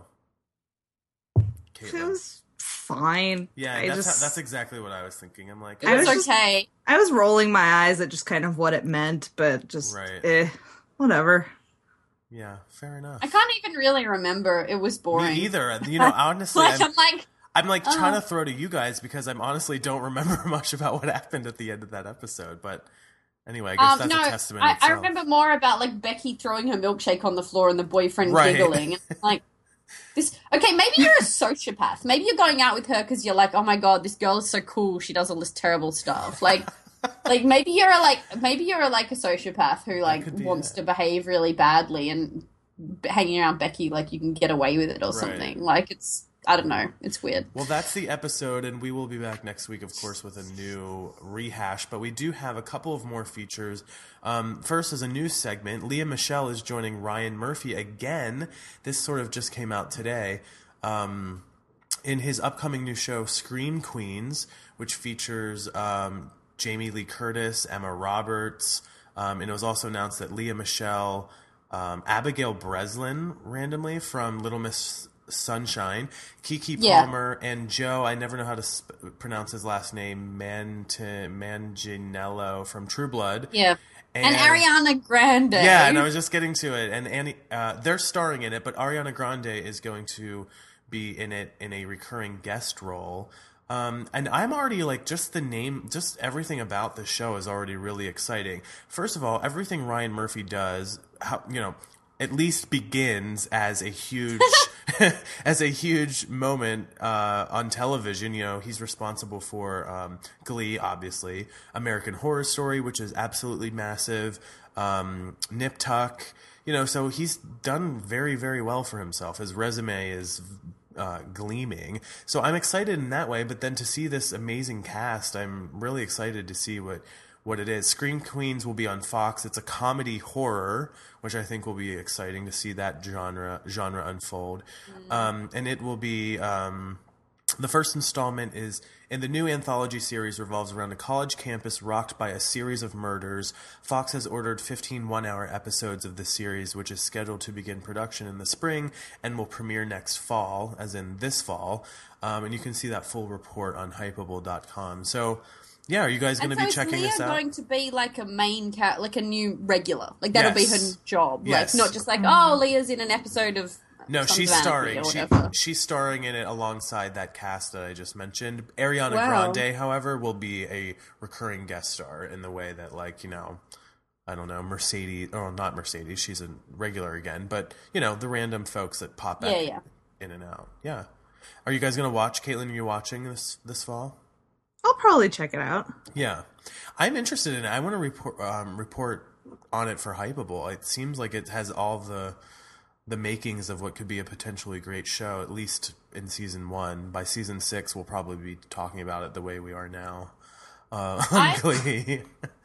It Caitlin. was fine. Yeah, I that's just, how, that's exactly what I was thinking. I'm like, It I was, was just- okay. I was rolling my eyes at just kind of what it meant, but just Right. eh, whatever. yeah, fair enough. I can't even really remember. It was boring. Me either. You know, honestly, Like, I'm, I'm like, I'm like trying uh. to throw to you guys because I'm honestly don't remember much about what happened at the end of that episode. But anyway, I guess um, that's no, a testament I, I itself. remember more about like Becky throwing her milkshake on the floor and the boyfriend Right. giggling. And I'm like, this. Okay, maybe you're a sociopath. Maybe you're going out with her because you're like, oh my god, this girl is so cool. She does all this terrible stuff. Like, like maybe you're a, like maybe you're a, like a sociopath who like could be wants it. to behave really badly and b- hanging around Becky like you can get away with it or Right. something. Like it's. I don't know. It's weird. Well, that's the episode, and we will be back next week, of course, with a new rehash. But we do have a couple of more features. Um, first, as a news segment, Leah Michelle is joining Ryan Murphy again. This sort of just came out today. Um, in his upcoming new show, Scream Queens, which features um, Jamie Lee Curtis, Emma Roberts, um, and it was also announced that Leah Michelle, um, Abigail Breslin, randomly from Little Miss Sunshine, Kiki Yeah. Palmer, and Joe, I never know how to sp- pronounce his last name, Mant- Manganiello from True Blood. Yeah. And, Ariana Grande. Yeah, and I was just getting to it. And Annie, uh, they're starring in it, but Ariana Grande is going to be in it in a recurring guest role. Um, and I'm already like, just the name, just everything about the show is already really exciting. First of all, everything Ryan Murphy does, how, you know, at least begins as a huge as a huge moment uh, on television. You know, he's responsible for um, Glee, obviously, American Horror Story, which is absolutely massive, um, Nip Tuck. You know, so he's done very, very well for himself. His resume is uh, gleaming. So I'm excited in that way. But then to see this amazing cast, I'm really excited to see what, what it is. Scream Queens will be on Fox. It's a comedy horror, which I think will be exciting to see that genre genre unfold. Mm. Um, and it will be... Um, the first installment is in the new anthology series revolves around a college campus rocked by a series of murders. Fox has ordered fifteen one-hour episodes of the series, which is scheduled to begin production in the spring and will premiere next fall, as in this fall. Um, and you can see that full report on hypeable dot com. So, yeah, are you guys going to so be checking Leah this out? Going to be like a main cat, like a new regular, like that'll Yes. be her job, Yes. like not just like oh, Leah's in an episode of. No, Sons she's of Anarchy starring. or She, whatever. she's starring in it alongside that cast that I just mentioned. Ariana Wow. Grande, however, will be a recurring guest star in the way that, like, you know, I don't know, Mercedes, or not Mercedes, she's a regular again, but, you know, the random folks that pop back Yeah, yeah. in and out. Yeah. Are you guys going to watch? Caitlin, are you watching this this fall? I'll probably check it out. Yeah. I'm interested in it. I want to report um, report on it for Hypeable. It seems like it has all the... the makings of what could be a potentially great show, at least in season one. By season six, we'll probably be talking about it the way we are now. Uh, on I- Glee.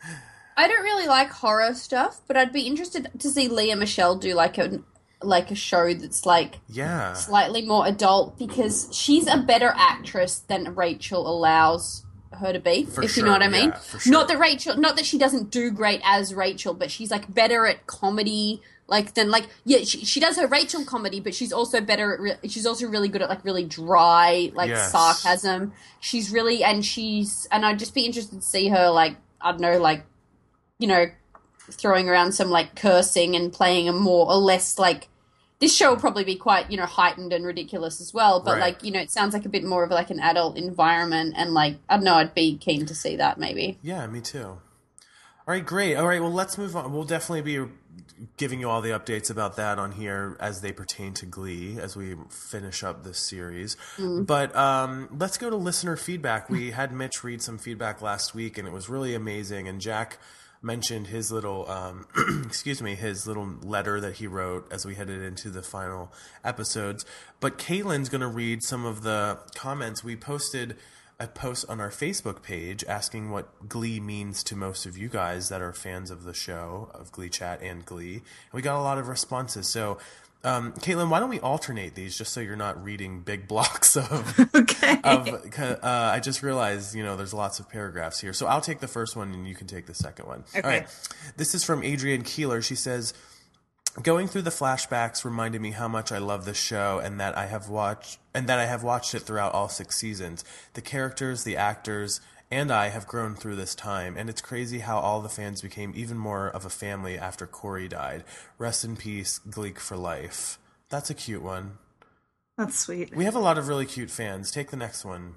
I don't really like horror stuff, but I'd be interested to see Leah Michelle do like a like a show that's like Yeah. slightly more adult because she's a better actress than Rachel allows her to be, For if sure, you know what I mean. yeah, for sure. Not that Rachel, not that she doesn't do great as Rachel, but she's like better at comedy. Like then, like yeah, she, she does her Rachel comedy, but she's also better at. Re- she's also really good at like really dry, like Yes. sarcasm. She's really and she's and I'd just be interested to see her like I don't know, like you know, throwing around some like cursing and playing a more or less like. This show will probably be quite you know heightened and ridiculous as well, but Right. like you know, it sounds like a bit more of like an adult environment, and like I don't know, I'd be keen to see that maybe. Yeah, me too. All right, great. All right, well, let's move on. We'll definitely be giving you all the updates about that on here as they pertain to Glee as we finish up this series. But um, let's go to listener feedback. We had Mitch read some feedback last week, and it was really amazing. And Jack mentioned his little, um, excuse me, his little letter that he wrote as we headed into the final episodes. But Caitlin's going to read some of the comments. We posted a post on our Facebook page asking what Glee means to most of you guys that are fans of the show, of Glee Chat and Glee. And we got a lot of responses. So, um, Caitlin, why don't we alternate these just so you're not reading big blocks of... Okay. of uh, I just realized, you know, there's lots of paragraphs here. So I'll take the first one and you can take the second one. Okay. All right. This is from Adrienne Keeler. She says... Going through the flashbacks reminded me how much I love this show and that I have watched and that I have watched it throughout all six seasons. The characters, the actors, and I have grown through this time, and it's crazy how all the fans became even more of a family after Corey died. Rest in peace, Gleek for life. That's a cute one. That's sweet. We have a lot of really cute fans. Take the next one.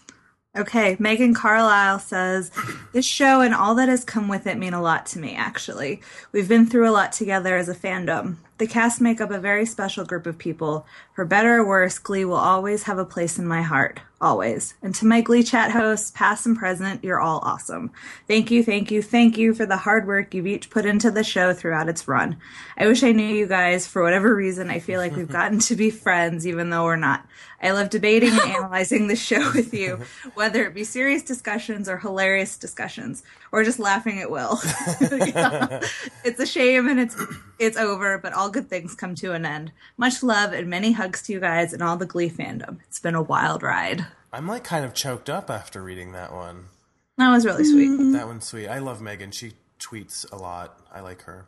Okay, Megan Carlisle says, this show and all that has come with it mean a lot to me, actually. We've been through a lot together as a fandom. The cast make up a very special group of people. For better or worse, Glee will always have a place in my heart. Always. And to my Glee Chat hosts, past and present, you're all awesome. Thank you, thank you, thank you for the hard work you've each put into the show throughout its run. I wish I knew you guys. For whatever reason, I feel like we've gotten to be friends, even though we're not. I love debating and analyzing the show with you, whether it be serious discussions or hilarious discussions, or just laughing at will. You know? It's a shame and it's it's over, but all good things come to an end. Much love and many hugs to you guys and all the Glee fandom. It's been a wild ride. I'm like kind of choked up after reading that one. That was really sweet. That one's sweet. I love Megan. She tweets a lot. I like her.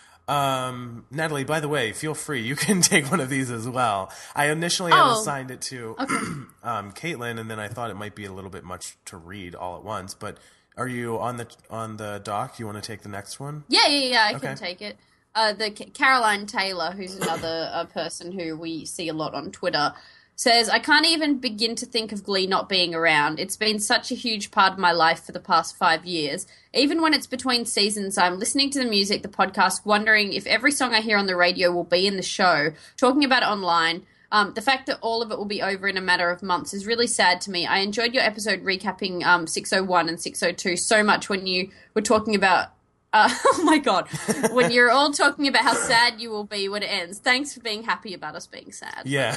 Um, Natalie, by the way, feel free. You can take one of these as well. I initially had Oh. assigned it to um, Caitlin, and then I thought it might be a little bit much to read all at once. But are you on the on the doc? You want to take the next one? Yeah, yeah, yeah. I Okay. can take it. Uh, the Caroline Taylor, who's another uh, person who we see a lot on Twitter, says, I can't even begin to think of Glee not being around. It's been such a huge part of my life for the past five years. Even when it's between seasons, I'm listening to the music, the podcast, wondering if every song I hear on the radio will be in the show, talking about it online. Um, the fact that all of it will be over in a matter of months is really sad to me. I enjoyed your episode recapping um, six oh one and six oh two so much when you were talking about Uh, oh my God. When you're all talking about how sad you will be when it ends. Thanks for being happy about us being sad. Yeah.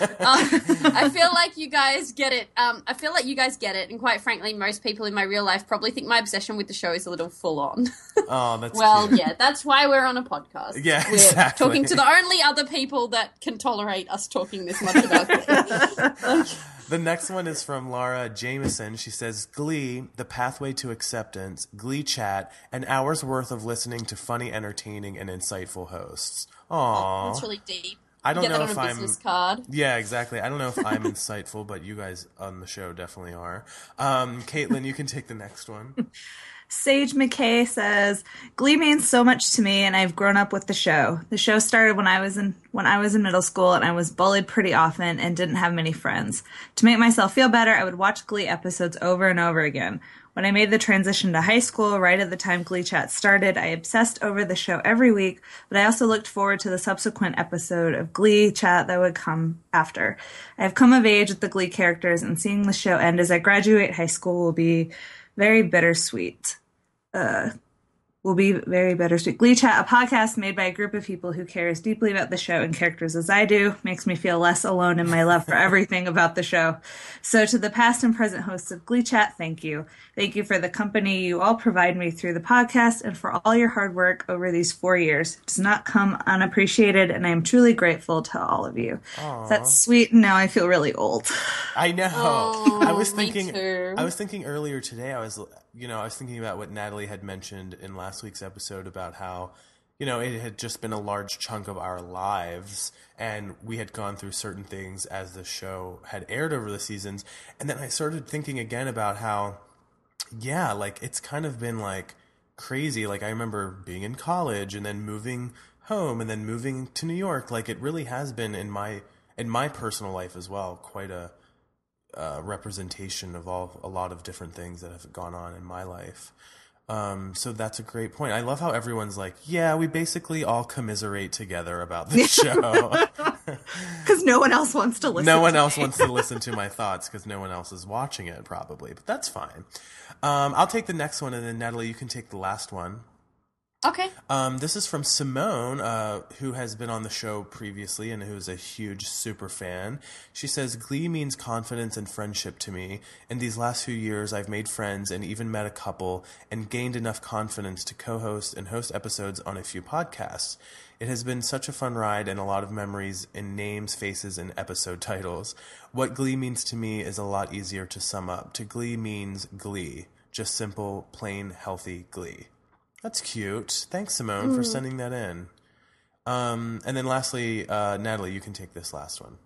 uh, I feel like you guys get it. Um, I feel like you guys get it. And quite frankly, most people in my real life probably think my obsession with the show is a little full on. Oh, that's Well, cute. yeah, that's why we're on a podcast. Yeah, We're exactly. talking to the only other people that can tolerate us talking this much about Glee. The next one is from Laura Jameson. She says, Glee, the pathway to acceptance, Glee chat, an hour's worth of listening to funny, entertaining, and insightful hosts. Aww. That's really deep. I don't Get know that on if a I'm... business card. Yeah, exactly. I don't know if I'm insightful, but you guys on the show definitely are. Um, Caitlin, you can take the next one. Sage McKay says, Glee means so much to me, and I've grown up with the show. The show started when I was in when I was in middle school, and I was bullied pretty often and didn't have many friends. To make myself feel better, I would watch Glee episodes over and over again. When I made the transition to high school, right at the time Glee Chat started, I obsessed over the show every week, but I also looked forward to the subsequent episode of Glee Chat that would come after. I have come of age with the Glee characters, and seeing the show end as I graduate high school will be very bittersweet. Uh, will be very bittersweet. Glee Chat, a podcast made by a group of people who care as deeply about the show and characters as I do, makes me feel less alone in my love for everything about the show. So to the past and present hosts of Glee Chat, thank you. Thank you for the company you all provide me through the podcast and for all your hard work over these four years. It does not come unappreciated, and I am truly grateful to all of you. Aww. That's sweet, and now I feel really old. I know. Oh, I was me thinking. too. I was thinking earlier today. I was, you know, I was thinking about what Natalie had mentioned in last week's episode about how, you know, it had just been a large chunk of our lives, and we had gone through certain things as the show had aired over the seasons. And then I started thinking again about how, yeah, like it's kind of been like crazy. Like I remember being in college and then moving home and then moving to New York. Like it really has been in my in my personal life as well, quite a uh, representation of all a lot of different things that have gone on in my life. Um, so that's a great point. I love how everyone's like, yeah, we basically all commiserate together about this show. Because no one else wants to listen. No one to else me. wants to listen to my thoughts because no one else is watching it probably, but that's fine. Um, I'll take the next one, and then Natalie, you can take the last one. Okay. Um, this is from Simone, uh, who has been on the show previously and who's a huge super fan. She says, Glee means confidence and friendship to me. In these last few years, I've made friends and even met a couple and gained enough confidence to co-host and host episodes on a few podcasts. It has been such a fun ride and a lot of memories in names, faces, and episode titles. What Glee means to me is a lot easier to sum up. To Glee means Glee. Just simple, plain, healthy Glee. That's cute. Thanks, Simone, mm. for sending that in. Um, and then lastly, uh, Natalie, you can take this last one.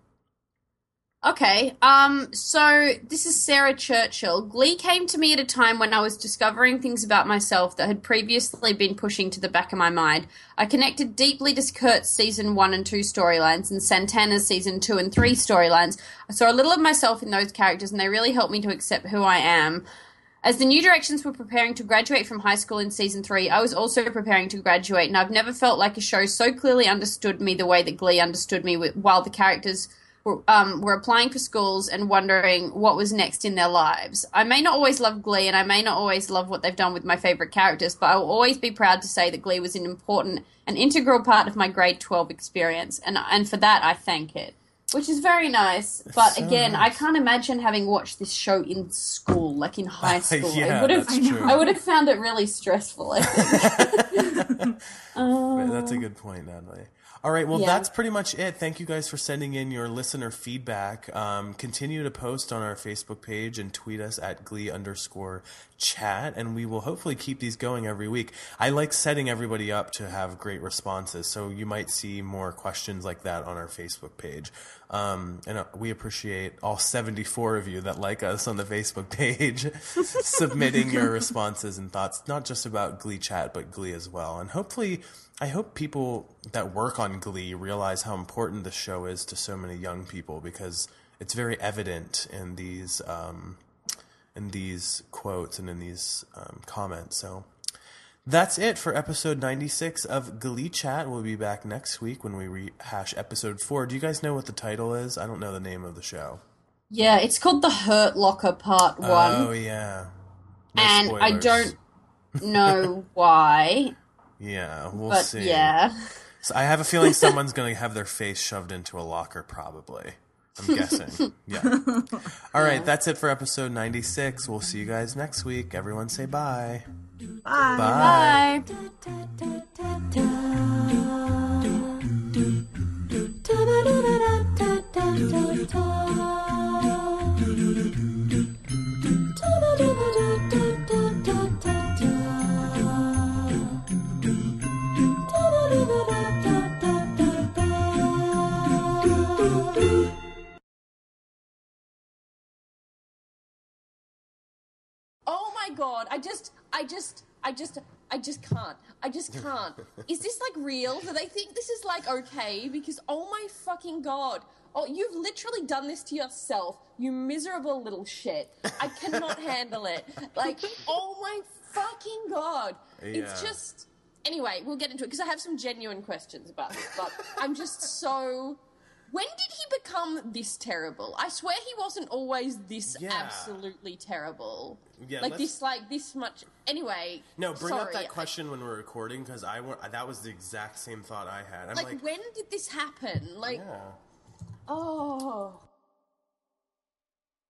Okay, um, so this is Sarah Churchill. Glee came to me at a time when I was discovering things about myself that had previously been pushing to the back of my mind. I connected deeply to Kurt's season one and two storylines and Santana's season two and three storylines. I saw a little of myself in those characters, and they really helped me to accept who I am. As the New Directions were preparing to graduate from high school in season three, I was also preparing to graduate, and I've never felt like a show so clearly understood me the way that Glee understood me, while the characters were, um, were applying for schools and wondering what was next in their lives. I may not always love Glee, and I may not always love what they've done with my favorite characters, but I will always be proud to say that Glee was an important and integral part of my grade twelve experience, and and for that I thank it. Which is very nice, but so again, nice. I can't imagine having watched this show in school, like in high school. Yeah, I would have, that's true. I would have found it really stressful. I think. um, That's a good point, Natalie. All right, well, Yeah. that's pretty much it. Thank you guys for sending in your listener feedback. Um, continue to post on our Facebook page and tweet us at Glee underscore chat, and we will hopefully keep these going every week. I like setting everybody up to have great responses, so you might see more questions like that on our Facebook page. Um, and uh, we appreciate all seventy-four of you that like us on the Facebook page submitting your responses and thoughts, not just about Glee Chat, but Glee as well. And hopefully, I hope people that work on Glee realize how important the show is to so many young people, because it's very evident in these um, in these quotes and in these um, comments. So That's it for episode ninety-six of Glee Chat. We'll be back next week when we rehash episode four. Do you guys know what the title is? I don't know the name of the show. Yeah, it's called The Hurt Locker Part one. Oh, yeah. No and spoilers. I don't know why. Yeah, we'll but see. yeah. So I have a feeling someone's going to have their face shoved into a locker, probably. I'm guessing. Yeah. All right, that's it for episode ninety-six. We'll see you guys next week. Everyone say bye. Bye. Bye. Oh my god, I just, I just, I just, I just can't. I just can't. Is this like real? Do they think this is like okay? Because oh my fucking god. Oh, you've literally done this to yourself, you miserable little shit. I cannot handle it. Like, oh my fucking god. It's Yeah. just... Anyway, we'll get into it, because I have some genuine questions about this, but I'm just so... When did he become this terrible? I swear he wasn't always this Yeah. absolutely terrible. Yeah, like let's- this, like this much. Anyway, No, bring up sorry. that question when we're recording, because I wa- that was the exact same thought I had. I'm Like, like, when did this happen? Like, yeah. oh.